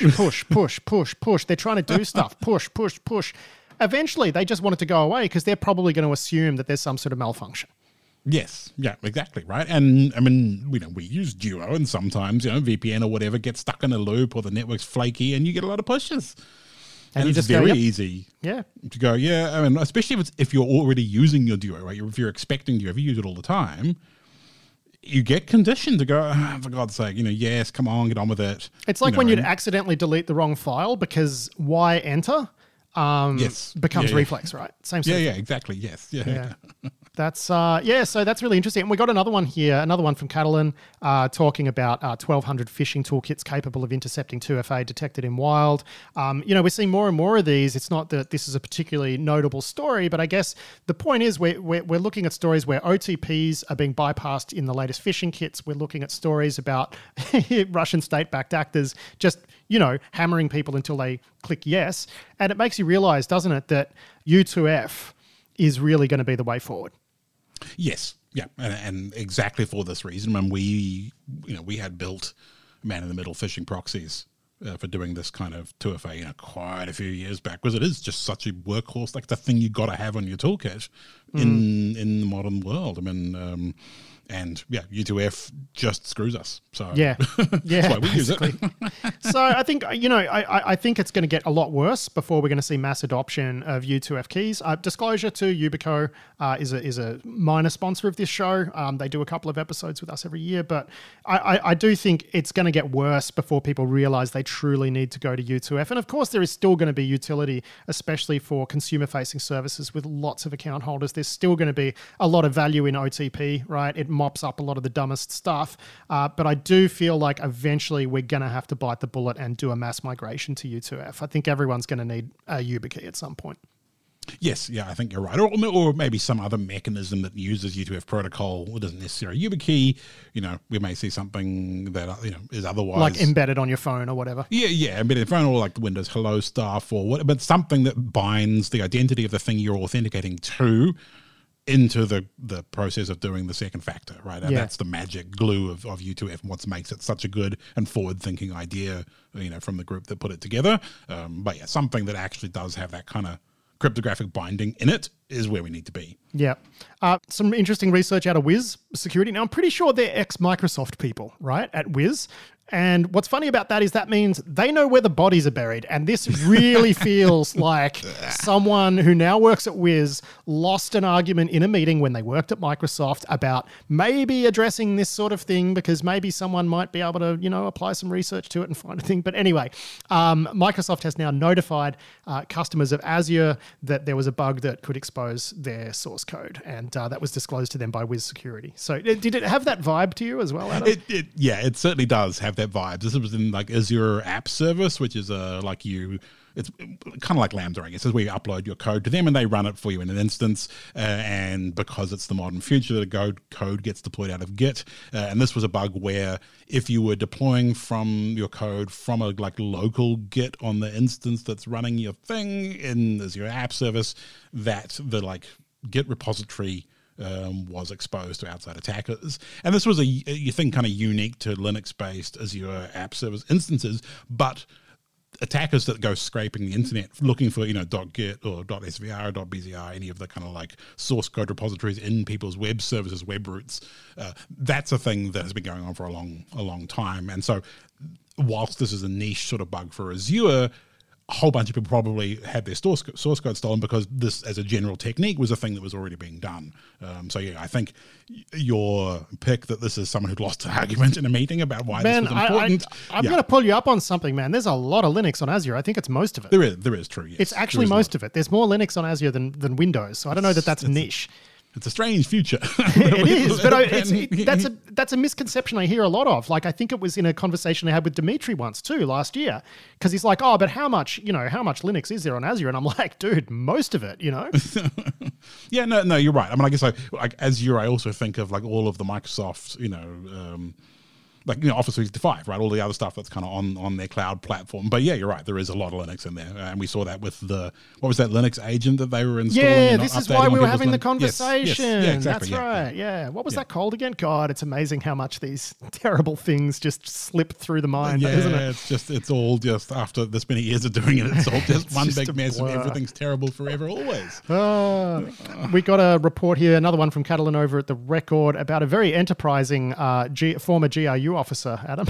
they're trying to do stuff, push. Eventually, they just want it to go away because they're probably going to assume that there's some sort of malfunction. Yes, yeah, exactly, right. And I mean, we use Duo, and sometimes VPN or whatever gets stuck in a loop, or the network's flaky, and you get a lot of pushes. And it's very easy, to go, I mean, especially if you're already using your Duo, right? If you're expecting Duo, if you use it all the time, you get conditioned to go, for God's sake, yes, come on, get on with it. It's like when you'd accidentally delete the wrong file because Y enter becomes reflex, right? Same sort of thing. Exactly, yes. Yeah. That's so that's really interesting. And we got another one here, another one from Catalin, talking about 1,200 phishing toolkits capable of intercepting 2FA detected in wild. We're seeing more and more of these. It's not that this is a particularly notable story, but I guess the point is we're looking at stories where OTPs are being bypassed in the latest phishing kits. We're looking at stories about Russian state-backed actors just, hammering people until they click yes. And it makes you realize, doesn't it, that U2F is really going to be the way forward. Yes, yeah, and exactly for this reason, when we had built man-in-the-middle phishing proxies for doing this kind of 2FA, quite a few years back, because it is just such a workhorse, the thing you got to have on your toolkit in the modern world. I mean, And yeah, U2F just screws us. So yeah, that's why we use it. So I think, I think it's going to get a lot worse before we're going to see mass adoption of U2F keys. Disclosure to Yubico is a minor sponsor of this show. They do a couple of episodes with us every year, but I do think it's going to get worse before people realize they truly need to go to U2F. And of course, there is still going to be utility, especially for consumer-facing services with lots of account holders. There's still going to be a lot of value in OTP, right? It mops up a lot of the dumbest stuff. But I do feel like eventually we're going to have to bite the bullet and do a mass migration to U2F. I think everyone's going to need a YubiKey at some point. Yes, yeah, I think you're right. Or maybe some other mechanism that uses U2F protocol that isn't necessarily YubiKey. We may see something that, is otherwise... Like embedded on your phone or whatever. Yeah, embedded in your phone, or like the Windows Hello stuff or what, but something that binds the identity of the thing you're authenticating to into the process of doing the second factor, right? And that's the magic glue of U2F and what makes it such a good and forward-thinking idea, from the group that put it together. But yeah, something that actually does have that kind of cryptographic binding in it is where we need to be. Yeah. Some interesting research out of Wiz Security. Now, I'm pretty sure they're ex-Microsoft people, right, at Wiz. And what's funny about that is that means they know where the bodies are buried. And this really feels like someone who now works at Wiz lost an argument in a meeting when they worked at Microsoft about maybe addressing this sort of thing because maybe someone might be able to, apply some research to it and find a thing. But anyway, Microsoft has now notified customers of Azure that there was a bug that could expose their source code. And that was disclosed to them by Wiz Security. So did it have that vibe to you as well, Adam? It certainly does have that vibe. This was in like Azure App Service, which is it's kind of like Lambda, I guess. This is where you upload your code to them and they run it for you in an instance. And because it's the modern future, the code gets deployed out of Git. And this was a bug where if you were deploying from your code from a local Git on the instance that's running your thing in Azure App Service, that the Git repository was exposed to outside attackers. And this was you think kind of unique to Linux-based Azure App Service instances, but attackers that go scraping the internet looking for, .git or .svr or .bzr, any of the kind of source code repositories in people's web services, web roots, that's a thing that has been going on for a long time. And so whilst this is a niche sort of bug for Azure, a whole bunch of people probably had their source code stolen because this, as a general technique, was a thing that was already being done. So yeah, I think your pick that this is someone who'd lost an argument in a meeting about why this was important. I'm going to pull you up on something, man. There's a lot of Linux on Azure. I think it's most of it. There is true, yes. It's actually most of it. There's more Linux on Azure than Windows. So I don't know that that's niche. It's a strange future. It is, but that's a misconception I hear a lot of. I think it was in a conversation I had with Dimitri once too last year, because he's like, "Oh, but how much Linux is there on Azure?" And I'm like, "Dude, most of it, Yeah, no, you're right. I mean, I guess Azure, I also think of all of the Microsoft, Office 365, right? All the other stuff that's kind of on their cloud platform. But yeah, you're right. There is a lot of Linux in there. And we saw that with what was that Linux agent that they were installing? Yeah, this is why we were having the conversation. Yes. Yeah, exactly. That's right. Yeah. What was that called again? God, it's amazing how much these terrible things just slip through the mind, isn't it? It's all just after this many years of doing it, it's all just one big mess of everything's terrible forever, always. We got a report here, another one from Catalan over at The Record, about a very enterprising former GRU officer, Adam.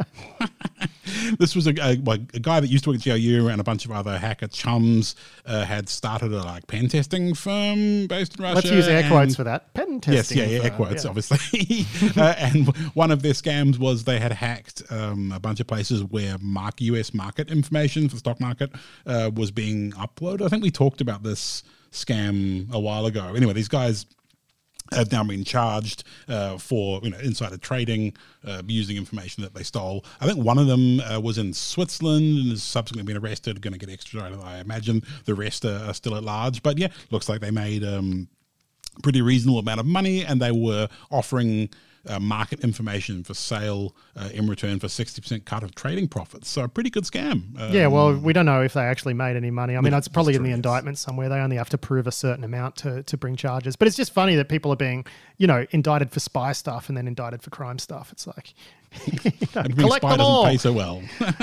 This was a guy that used to work at GRU, and a bunch of other hacker chums had started a pen testing firm based in Russia. Let's use air quotes for that. Pen testing. Yes, air quotes, obviously. And one of their scams was they had hacked a bunch of places where US market information for the stock market was being uploaded. I think we talked about this scam a while ago. Anyway, these guys have now been charged for insider trading using information that they stole. I think one of them was in Switzerland and has subsequently been arrested, going to get extradited, I imagine. The rest are still at large. But yeah, looks like they made pretty reasonable amount of money, and they were offering market information for sale in return for 60% cut of trading profits. So a pretty good scam. Yeah, well, we don't know if they actually made any money. I mean, it's probably in the indictment somewhere. They only have to prove a certain amount to bring charges. But it's just funny that people are being, indicted for spy stuff and then indicted for crime stuff. It's like, Admitting collect spy them all. doesn't pay so well.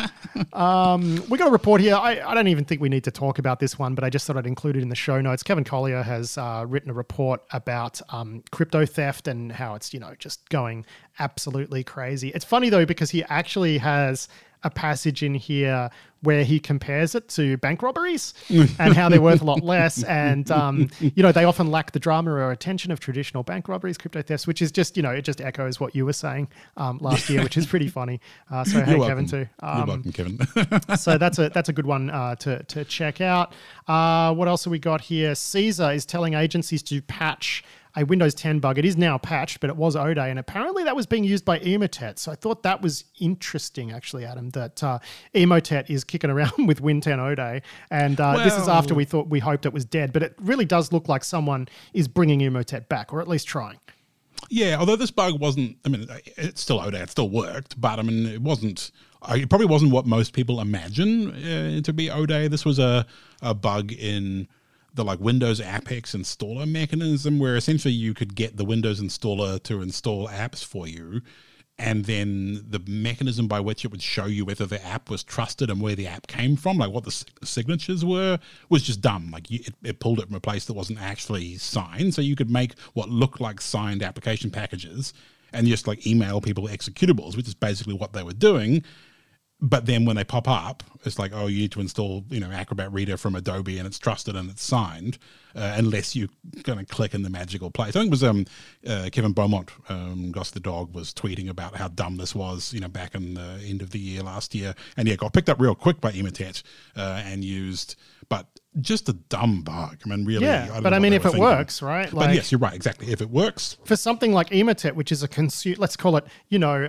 We got a report here. I don't even think we need to talk about this one, but I just thought I'd include it in the show notes. Kevin Collier has written a report about crypto theft and how it's, just going absolutely crazy. It's funny though, because he actually has a passage in here where he compares it to bank robberies and how they're worth a lot less. And, they often lack the drama or attention of traditional bank robberies, crypto thefts, which is just, it just echoes what you were saying last year, which is pretty funny. So, hey, Kevin, too. You're welcome, Kevin. So that's a good one to check out. What else have we got here? Caesar is telling agencies to patch a Windows 10 bug. It is now patched, but it was O'Day, and apparently that was being used by Emotet. So I thought that was interesting, actually, Adam, that Emotet is kicking around with Win 10 O'Day, and this is after we hoped it was dead, but it really does look like someone is bringing Emotet back, or at least trying. Yeah, although this bug wasn't, it's still O'Day, it still worked, but it probably wasn't what most people imagine to be O'Day. This was a bug in the Windows Apex installer mechanism, where essentially you could get the Windows installer to install apps for you, and then the mechanism by which it would show you whether the app was trusted and where the app came from, what the signatures were, was just dumb. It pulled it from a place that wasn't actually signed, so you could make what looked like signed application packages and just email people executables, which is basically what they were doing. But then when they pop up, it's like, oh, you need to install, Acrobat Reader from Adobe, and it's trusted and it's signed, unless you're going to click in the magical place. I think it was Kevin Beaumont, Goss the Dog, was tweeting about how dumb this was, back in the end of the year last year. And it got picked up real quick by Emotet and used, but just a dumb bug. Really. Yeah, but if it works, right? But yes, you're right, exactly. If it works. For something like Emotet, which is let's call it,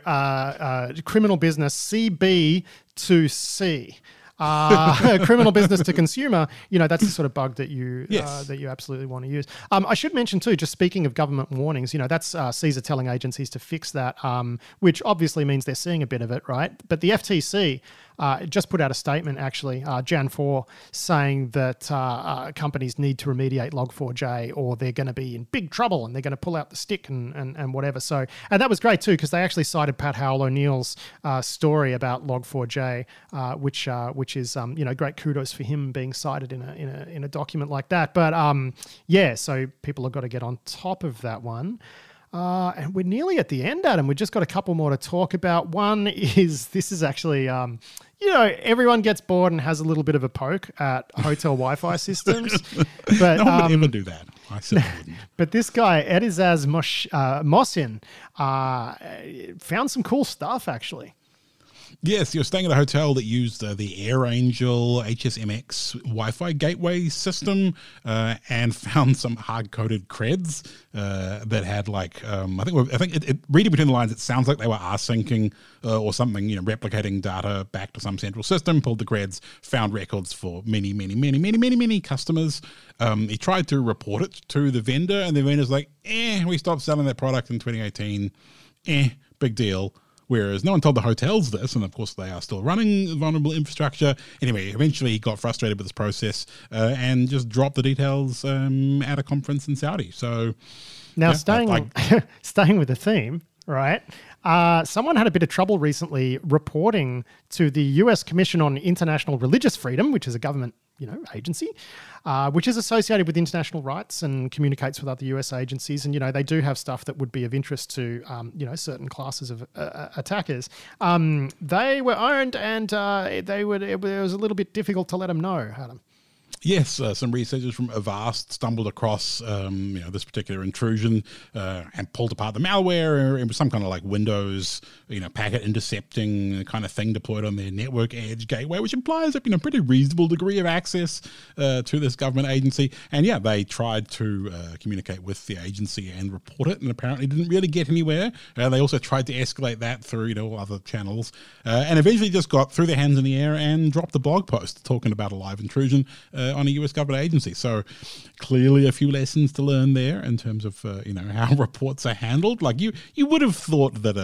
criminal business CB to C. Criminal business to consumer, that's the sort of bug that you that you absolutely want to use. I should mention too, just speaking of government warnings, that's Caesar telling agencies to fix that, which obviously means they're seeing a bit of it, right? But the FTC just put out a statement, actually, Jan 4, saying that companies need to remediate Log4j or they're going to be in big trouble and they're going to pull out the stick and whatever. So, and that was great too, because they actually cited Pat Howell O'Neill's story about Log4j, which is great kudos for him being cited in a document like that. But so people have got to get on top of that one. And we're nearly at the end, Adam. We've just got a couple more to talk about. One is, this is actually, everyone gets bored and has a little bit of a poke at hotel Wi-Fi systems. But no one would ever do that. I certainly wouldn't. But this guy, Edizaz Mohsin, found some cool stuff, actually. Yes, you're staying at a hotel that used the AirAngel HSMX Wi-Fi gateway system and found some hard-coded creds that had I think it reading between the lines, it sounds like they were R-syncing or something, replicating data back to some central system, pulled the creds, found records for many customers. He tried to report it to the vendor, and the vendor's like, we stopped selling that product in 2018. Big deal. Whereas no one told the hotels this, and of course they are still running vulnerable infrastructure. Anyway, eventually he got frustrated with this process and just dropped the details at a conference in Saudi. So now staying with the theme, right? Someone had a bit of trouble recently reporting to the US Commission on International Religious Freedom, which is a government agency, which is associated with international rights and communicates with other US agencies. And, they do have stuff that would be of interest to, certain classes of attackers. They were owned and it was a little bit difficult to let them know, Adam. Yes, some researchers from Avast stumbled across this particular intrusion and pulled apart the malware. It was some kind of Windows, packet intercepting kind of thing deployed on their network edge gateway, which implies a pretty reasonable degree of access to this government agency. And yeah, they tried to communicate with the agency and report it, and apparently didn't really get anywhere. They also tried to escalate that through other channels, and eventually just got threw their hands in the air and dropped the blog post talking about a live intrusion on a US government agency. So clearly a few lessons to learn there in terms of how reports are handled. You would have thought that a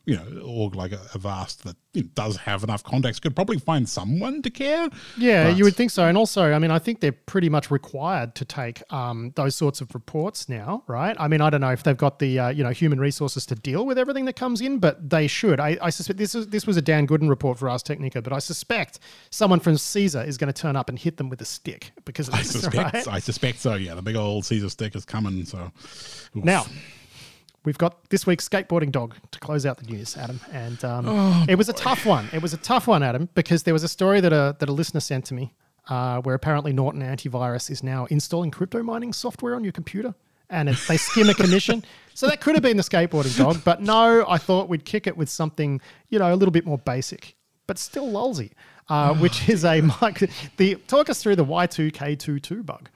org like Avast that does have enough contacts could probably find someone to care. Yeah, you would think so. And also, I mean, I think they're pretty much required to take those sorts of reports now, right? I mean, I don't know if they've got the human resources to deal with everything that comes in, but they should. I suspect this was a Dan Gooden report for Ars Technica, but I suspect someone from Caesar is going to turn up and hit them with a stick because of this, right? I suspect so. Yeah, the big old Caesar stick is coming. So oof. Now, we've got this week's skateboarding dog to close out the news, Adam. And it was a tough one. It was a tough one, Adam, because there was a story that a listener sent to me where apparently Norton Antivirus is now installing crypto mining software on your computer, and they skim a commission. So that could have been the skateboarding dog, but no, I thought we'd kick it with something, a little bit more basic, but still lolsy, which is talk us through the Y2K22 bug.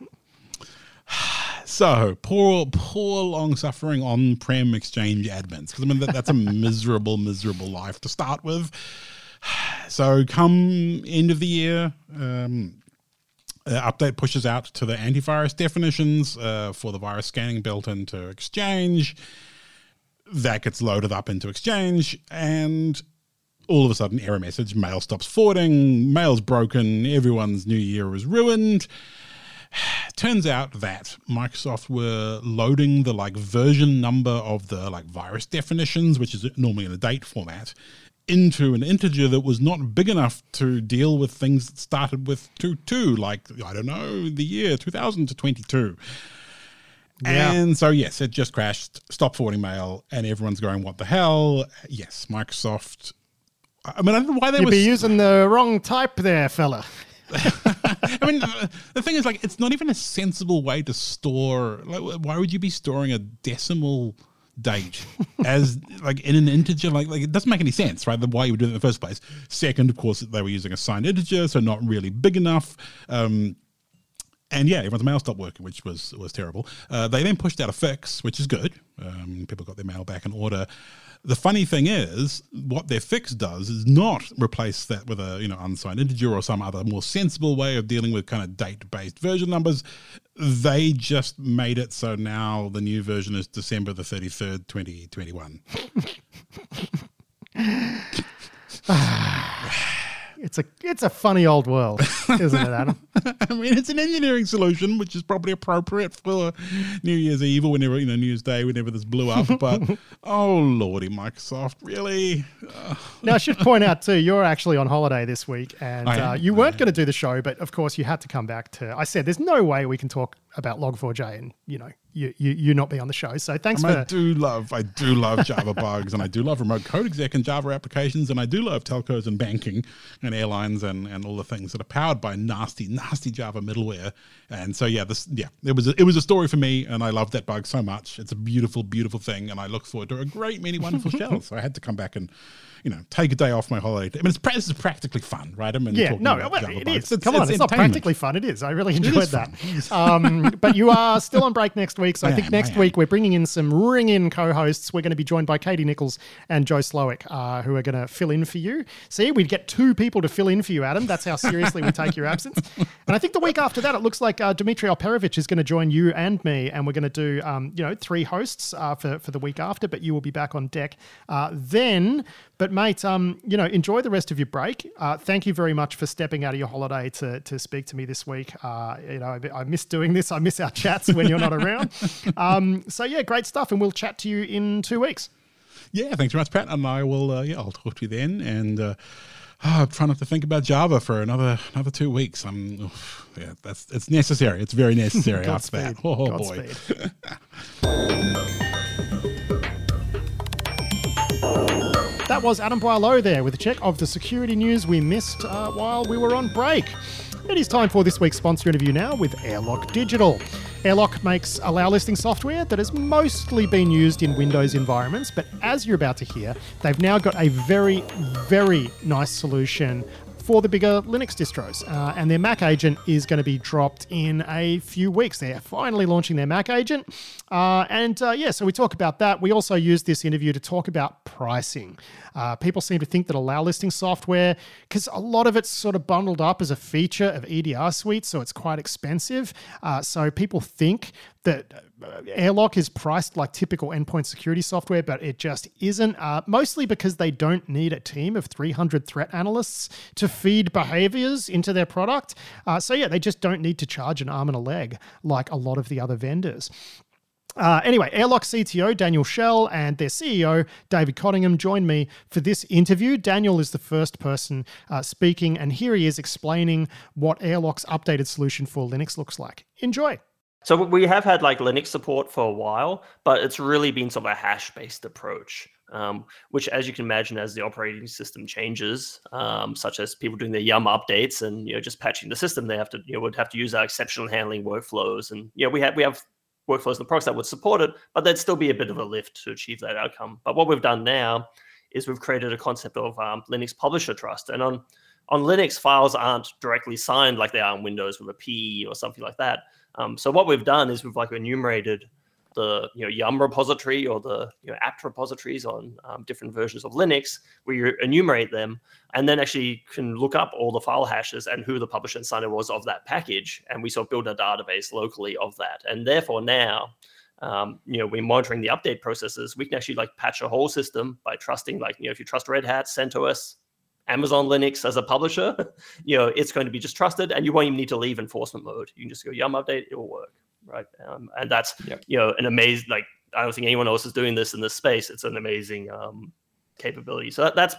So poor, long-suffering on-prem Exchange admins, because I mean that's a miserable life to start with. So come end of the year, update pushes out to the antivirus definitions for the virus scanning built into Exchange. That gets loaded up into Exchange, and all of a sudden, error message: mail stops forwarding, mail's broken, everyone's new year is ruined. Turns out that Microsoft were loading the version number of the virus definitions, which is normally in a date format, into an integer that was not big enough to deal with things that started with 22, the year 2000 to 22. Yeah. And so, yes, it just crashed, stopped forwarding mail, and everyone's going, what the hell? Yes, Microsoft. I mean, I don't know why they were... You'd be using the wrong type there, fella. I mean, the thing is, it's not even a sensible way to store. Why would you be storing a decimal date as in an integer? It doesn't make any sense, right? Why you would do it in the first place. Second, of course, they were using a signed integer, so not really big enough. And yeah, everyone's mail stopped working, which was terrible. They then pushed out a fix, which is good. People got their mail back in order. The funny thing is, what their fix does is not replace that with a unsigned integer or some other more sensible way of dealing with kind of date-based version numbers. They just made it so now the new version is December the 33rd, 2021. It's a funny old world, isn't it, Adam? I mean, it's an engineering solution, which is probably appropriate for New Year's Eve or whenever, New Year's Day, whenever this blew up. But, oh, lordy, Microsoft, really? Now, I should point out, too, you're actually on holiday this week, and you weren't going to do the show, but, of course, you had to come back to... I said, there's no way we can talk about Log4j and, you not be on the show. So thanks I do love Java bugs, and I do love remote code exec and Java applications, and I do love telcos and banking and airlines and all the things that are powered by nasty Java middleware. And so it was a story for me, and I love that bug so much. It's a beautiful thing, and I look forward to a great many wonderful shells. So I had to come back and take a day off my holiday. I mean, this is practically fun, right? It is. Come on, it's not practically fun. It is. I really enjoyed that. But you are still on break next week, so I think next week we're bringing in some ring-in co-hosts. We're going to be joined by Katie Nichols and Joe Slowick, who are going to fill in for you. See, we'd get two people to fill in for you, Adam. That's how seriously we take your absence. And I think the week after that, it looks like Dmitry Alperovich is going to join you and me, and we're going to do, three hosts for the week after, but you will be back on deck then. But mate, enjoy the rest of your break. Thank you very much for stepping out of your holiday to speak to me this week. I miss doing this. I miss our chats when you're not around. So yeah, great stuff. And we'll chat to you in 2 weeks. Yeah, thanks very much, Pat. And I will, I'll talk to you then. And try not to think about Java for another 2 weeks. It's necessary. It's very necessary after that. Oh boy. That was Adam Boileau there with a check of the security news we missed while we were on break. It is time for this week's sponsor interview now with Airlock Digital. Airlock makes allow listing software that has mostly been used in Windows environments, but as you're about to hear, they've now got a very, very nice solution for the bigger Linux distros. And their Mac agent is going to be dropped in a few weeks. They're finally launching their Mac agent. So we talk about that. We also use this interview to talk about pricing. People seem to think that allow listing software, because a lot of it's sort of bundled up as a feature of EDR Suite, so it's quite expensive. So people think that Airlock is priced like typical endpoint security software, but it just isn't, mostly because they don't need a team of 300 threat analysts to feed behaviors into their product. So yeah, they just don't need to charge an arm and a leg like a lot of the other vendors. Anyway, Airlock CTO Daniel Schell and their CEO David Cottingham joined me for this interview. Daniel is the first person speaking, and here he is explaining what Airlock's updated solution for Linux looks like. Enjoy. So we have had like Linux support for a while, but it's really been sort of a hash-based approach, which, as you can imagine, as the operating system changes, such as people doing their Yum updates and just patching the system, they have to would have to use our exception handling workflows, and we have workflows in the products that would support it, but there'd still be a bit of a lift to achieve that outcome. But what we've done now is we've created a concept of Linux publisher trust, and on Linux, files aren't directly signed like they are on Windows with a P or something like that. So what we've done is we've like enumerated the Yum repository or the apt repositories on different versions of Linux. We enumerate them and then actually can look up all the file hashes and who the publisher and signer was of that package, and we sort of build a database locally of that. And therefore now, we're monitoring the update processes. We can actually like patch a whole system by trusting, if you trust Red Hat, CentOS, Amazon Linux as a publisher, it's going to be just trusted, and you won't even need to leave enforcement mode. You can just go Yum update, it will work, right? And that's an amazing, I don't think anyone else is doing this in this space. It's an amazing capability. So that's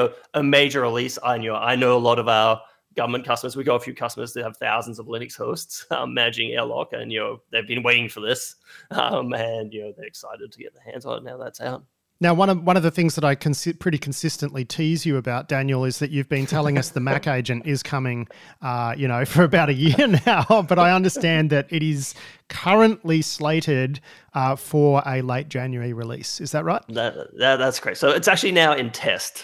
a major release. I know a lot of our government customers. We got a few customers that have thousands of Linux hosts managing Airlock, and they've been waiting for this, and they're excited to get their hands on it now that's out. Now, one of the things that I pretty consistently tease you about, Daniel, is that you've been telling us the Mac agent is coming, for about a year now. But I understand that it is currently slated for a late January release. Is that right? That's correct. So it's actually now in test.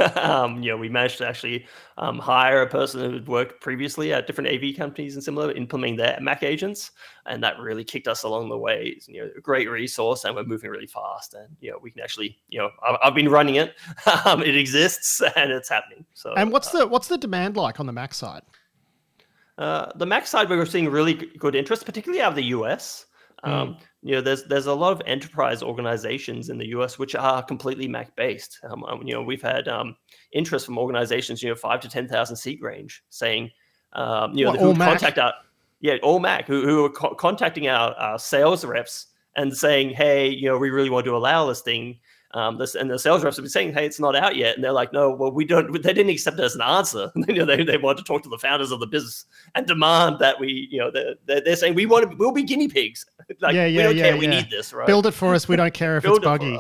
We managed to actually hire a person who had worked previously at different AV companies and similar, implementing their Mac agents, and that really kicked us along the way. It's, a great resource, and we're moving really fast. And we can actually, I've been running it. It exists and it's happening. So, and what's the demand like on the Mac side? The Mac side, we were seeing really good interest, particularly out of the US. There's a lot of enterprise organizations in the US which are completely Mac based. We've had interest from organizations, 5 to 10,000 seat range, saying, who contact our, all Mac, who are contacting our sales reps and saying, hey, we really want to allow this thing. And the sales reps have been saying, hey, it's not out yet. And they're like, no, well, we don't, they didn't accept it as an answer. They want to talk to the founders of the business and demand that they're saying, we'll be guinea pigs. We don't care. We need this, right? Build it for us. We don't care if it's buggy.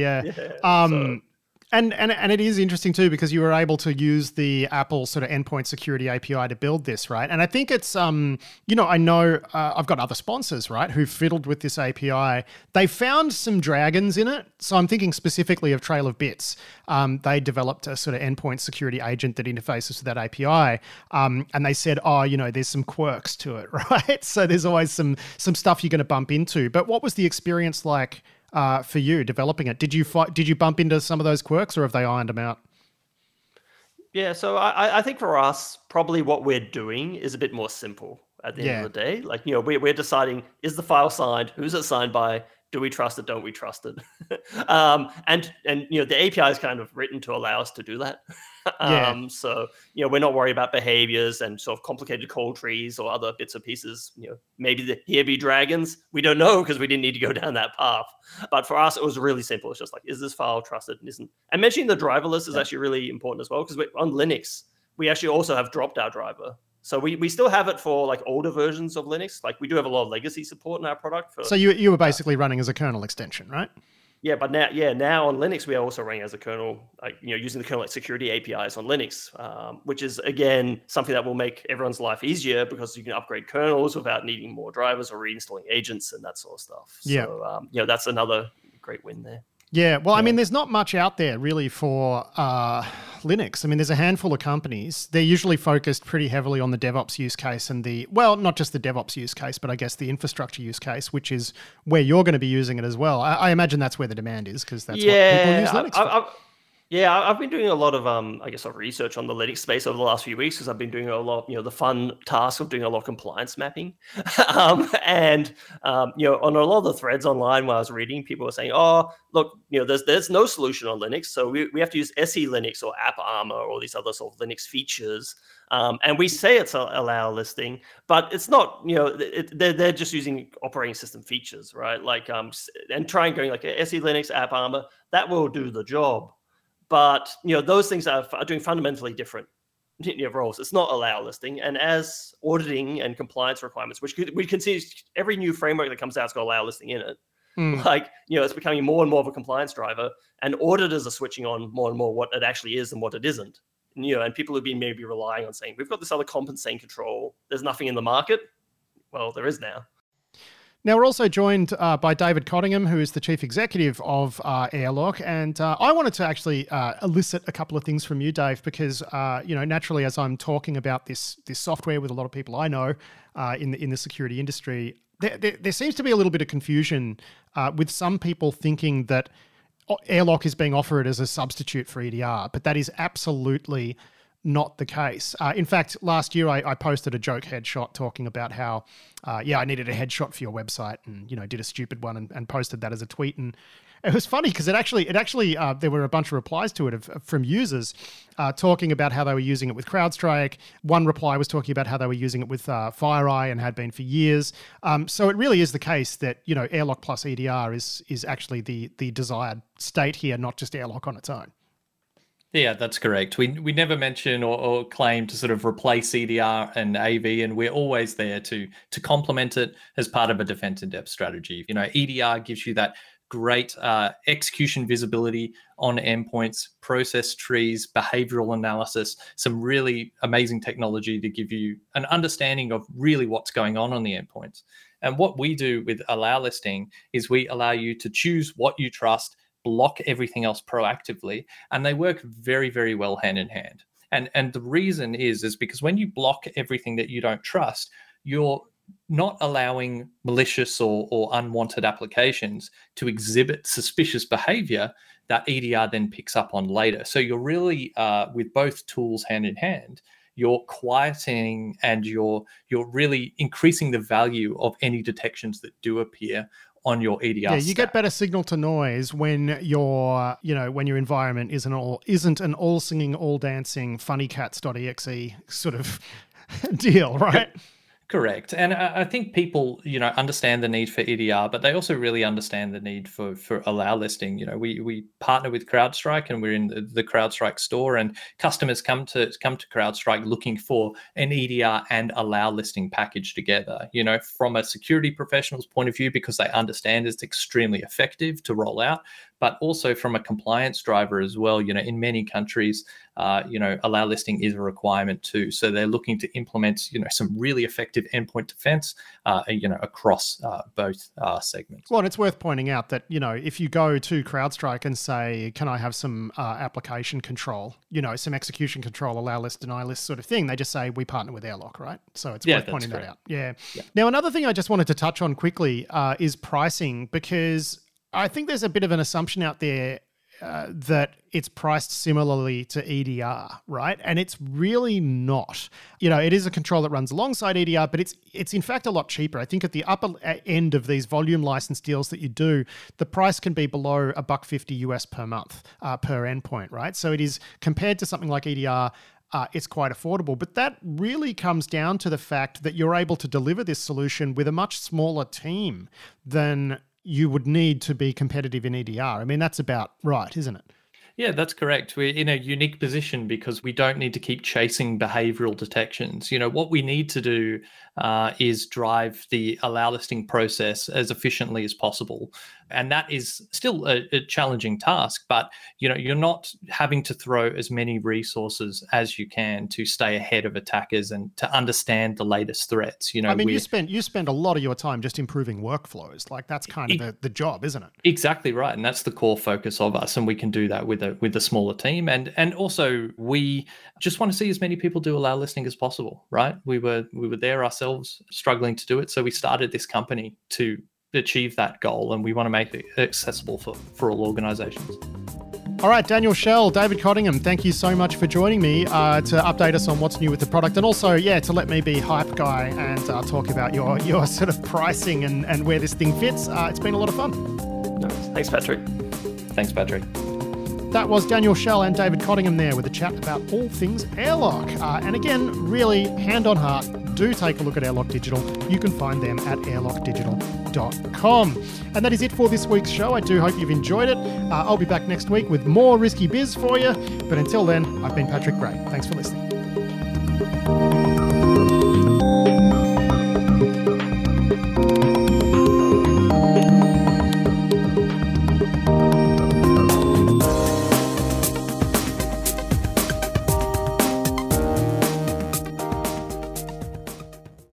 And it is interesting too, because you were able to use the Apple sort of endpoint security API to build this, right? And I think it's, I know I've got other sponsors, right, who fiddled with this API. They found some dragons in it. So I'm thinking specifically of Trail of Bits. They developed a sort of endpoint security agent that interfaces with that API. And they said, there's some quirks to it, right? So there's always some stuff you're going to bump into. But what was the experience like for you developing it? Did you bump into some of those quirks, or have they ironed them out? Yeah, so I think for us, probably what we're doing is a bit more simple at the end of the day. We're deciding, is the file signed? Who's it signed by? Do we trust it? Don't we trust it? And the API is kind of written to allow us to do that. So we're not worried about behaviors and sort of complicated call trees or other bits and pieces. Maybe here be dragons. We don't know because we didn't need to go down that path. But for us, it was really simple. It's just like, is this file trusted and isn't? And mentioning the driver list is actually really important as well, because on Linux, we actually also have dropped our driver. So we still have it for older versions of Linux. We do have a lot of legacy support in our product. So you were basically running as a kernel extension, right? Yeah, but now on Linux, we are also running as a kernel, using the kernel security APIs on Linux, which is, again, something that will make everyone's life easier because you can upgrade kernels without needing more drivers or reinstalling agents and that sort of stuff. Yeah. So, that's another great win there. Yeah, well, I mean, there's not much out there really for Linux. I mean, there's a handful of companies. They're usually focused pretty heavily on the DevOps use case and not just the DevOps use case, but I guess the infrastructure use case, which is where you're going to be using it as well. I imagine that's where the demand is, because that's what people use Linux for. Yeah, I've been doing a lot of, I guess, of research on the Linux space over the last few weeks because I've been doing a lot, the fun task of doing a lot of compliance mapping, and on a lot of the threads online while I was reading, people were saying, "Oh, look, there's no solution on Linux, so we have to use SE Linux or AppArmor or all these other sort of Linux features." And we say it's allow listing, but it's not. They're just using operating system features, right? Like and trying going like SE Linux, AppArmor, that will do the job. But those things are doing fundamentally different roles. It's not allow listing, and as auditing and compliance requirements, which we can see every new framework that comes out has got allow listing in it. Like it's becoming more and more of a compliance driver, and auditors are switching on more and more what it actually is and what it isn't. And people have been maybe relying on saying we've got this other compensating control. There's nothing in the market. Well, there is now. Now, we're also joined by David Cottingham, who is the Chief Executive of Airlock. And I wanted to actually elicit a couple of things from you, Dave, because, naturally, as I'm talking about this software with a lot of people I know in the security industry, there seems to be a little bit of confusion with some people thinking that Airlock is being offered as a substitute for EDR, but that is absolutely not the case. In fact, last year I posted a joke headshot talking about how, I needed a headshot for your website, and did a stupid one and posted that as a tweet. And it was funny because it actually there were a bunch of replies to it from users talking about how they were using it with CrowdStrike. One reply was talking about how they were using it with FireEye and had been for years. So it really is the case that Airlock plus EDR is actually the desired state here, not just Airlock on its own. Yeah, that's correct. We never mention or claim to sort of replace EDR and AV, and we're always there to complement it as part of a defense in depth strategy. EDR gives you that great execution visibility on endpoints, process trees, behavioral analysis, some really amazing technology to give you an understanding of really what's going on the endpoints. And what we do with allow listing is we allow you to choose what you trust, block everything else proactively, and they work very, very well hand in hand. And the reason is because when you block everything that you don't trust, you're not allowing malicious or unwanted applications to exhibit suspicious behavior that EDR then picks up on later. So you're really, with both tools hand in hand, you're quieting and you're really increasing the value of any detections that do appear on your EDR. Yeah, you get better signal to noise when your environment isn't an all singing, all dancing funnycats.exe sort of deal, right? Correct. And I think people, understand the need for EDR, but they also really understand the need for allow listing. We partner with CrowdStrike, and we're in the CrowdStrike store, and customers come to CrowdStrike looking for an EDR and allow listing package together, from a security professional's point of view, because they understand it's extremely effective to roll out, but also from a compliance driver as well. In many countries, allow listing is a requirement too. So they're looking to implement, some really effective endpoint defense, across both segments. Well, and it's worth pointing out that, if you go to CrowdStrike and say, can I have some application control, some execution control, allow list, deny list sort of thing, they just say, we partner with Airlock, right? So it's worth pointing that out. Yeah. Now, another thing I just wanted to touch on quickly is pricing, because I think there's a bit of an assumption out there that it's priced similarly to EDR, right? And it's really not. It is a control that runs alongside EDR, but it's in fact a lot cheaper. I think at the upper end of these volume license deals that you do, the price can be below $150 US per month per endpoint, right? So it is, compared to something like EDR, it's quite affordable. But that really comes down to the fact that you're able to deliver this solution with a much smaller team than you would need to be competitive in EDR. I mean, that's about right, isn't it? Yeah, that's correct. We're in a unique position because we don't need to keep chasing behavioral detections. What we need to do is drive the allow listing process as efficiently as possible. And that is still a challenging task, but you're not having to throw as many resources as you can to stay ahead of attackers and to understand the latest threats. I mean, you spend a lot of your time just improving workflows. Like, that's kind of the job, isn't it? Exactly right, and that's the core focus of us, and we can do that with a smaller team. And also we just want to see as many people do allow listing as possible, right? We were there ourselves struggling to do it, so we started this company to achieve that goal, and we want to make it accessible for all organizations. All right, Daniel Schell, David Cottingham, thank you so much for joining me to update us on what's new with the product, and also, to let me be hype guy and talk about your sort of pricing and where this thing fits. It's been a lot of fun. No, thanks, Patrick. Thanks, Patrick. That was Daniel Schell and David Cottingham there with a chat about all things Airlock. And again, really, hand on heart, do take a look at Airlock Digital. You can find them at airlockdigital.com. And that is it for this week's show. I do hope you've enjoyed it. I'll be back next week with more Risky Biz for you. But until then, I've been Patrick Gray. Thanks for listening.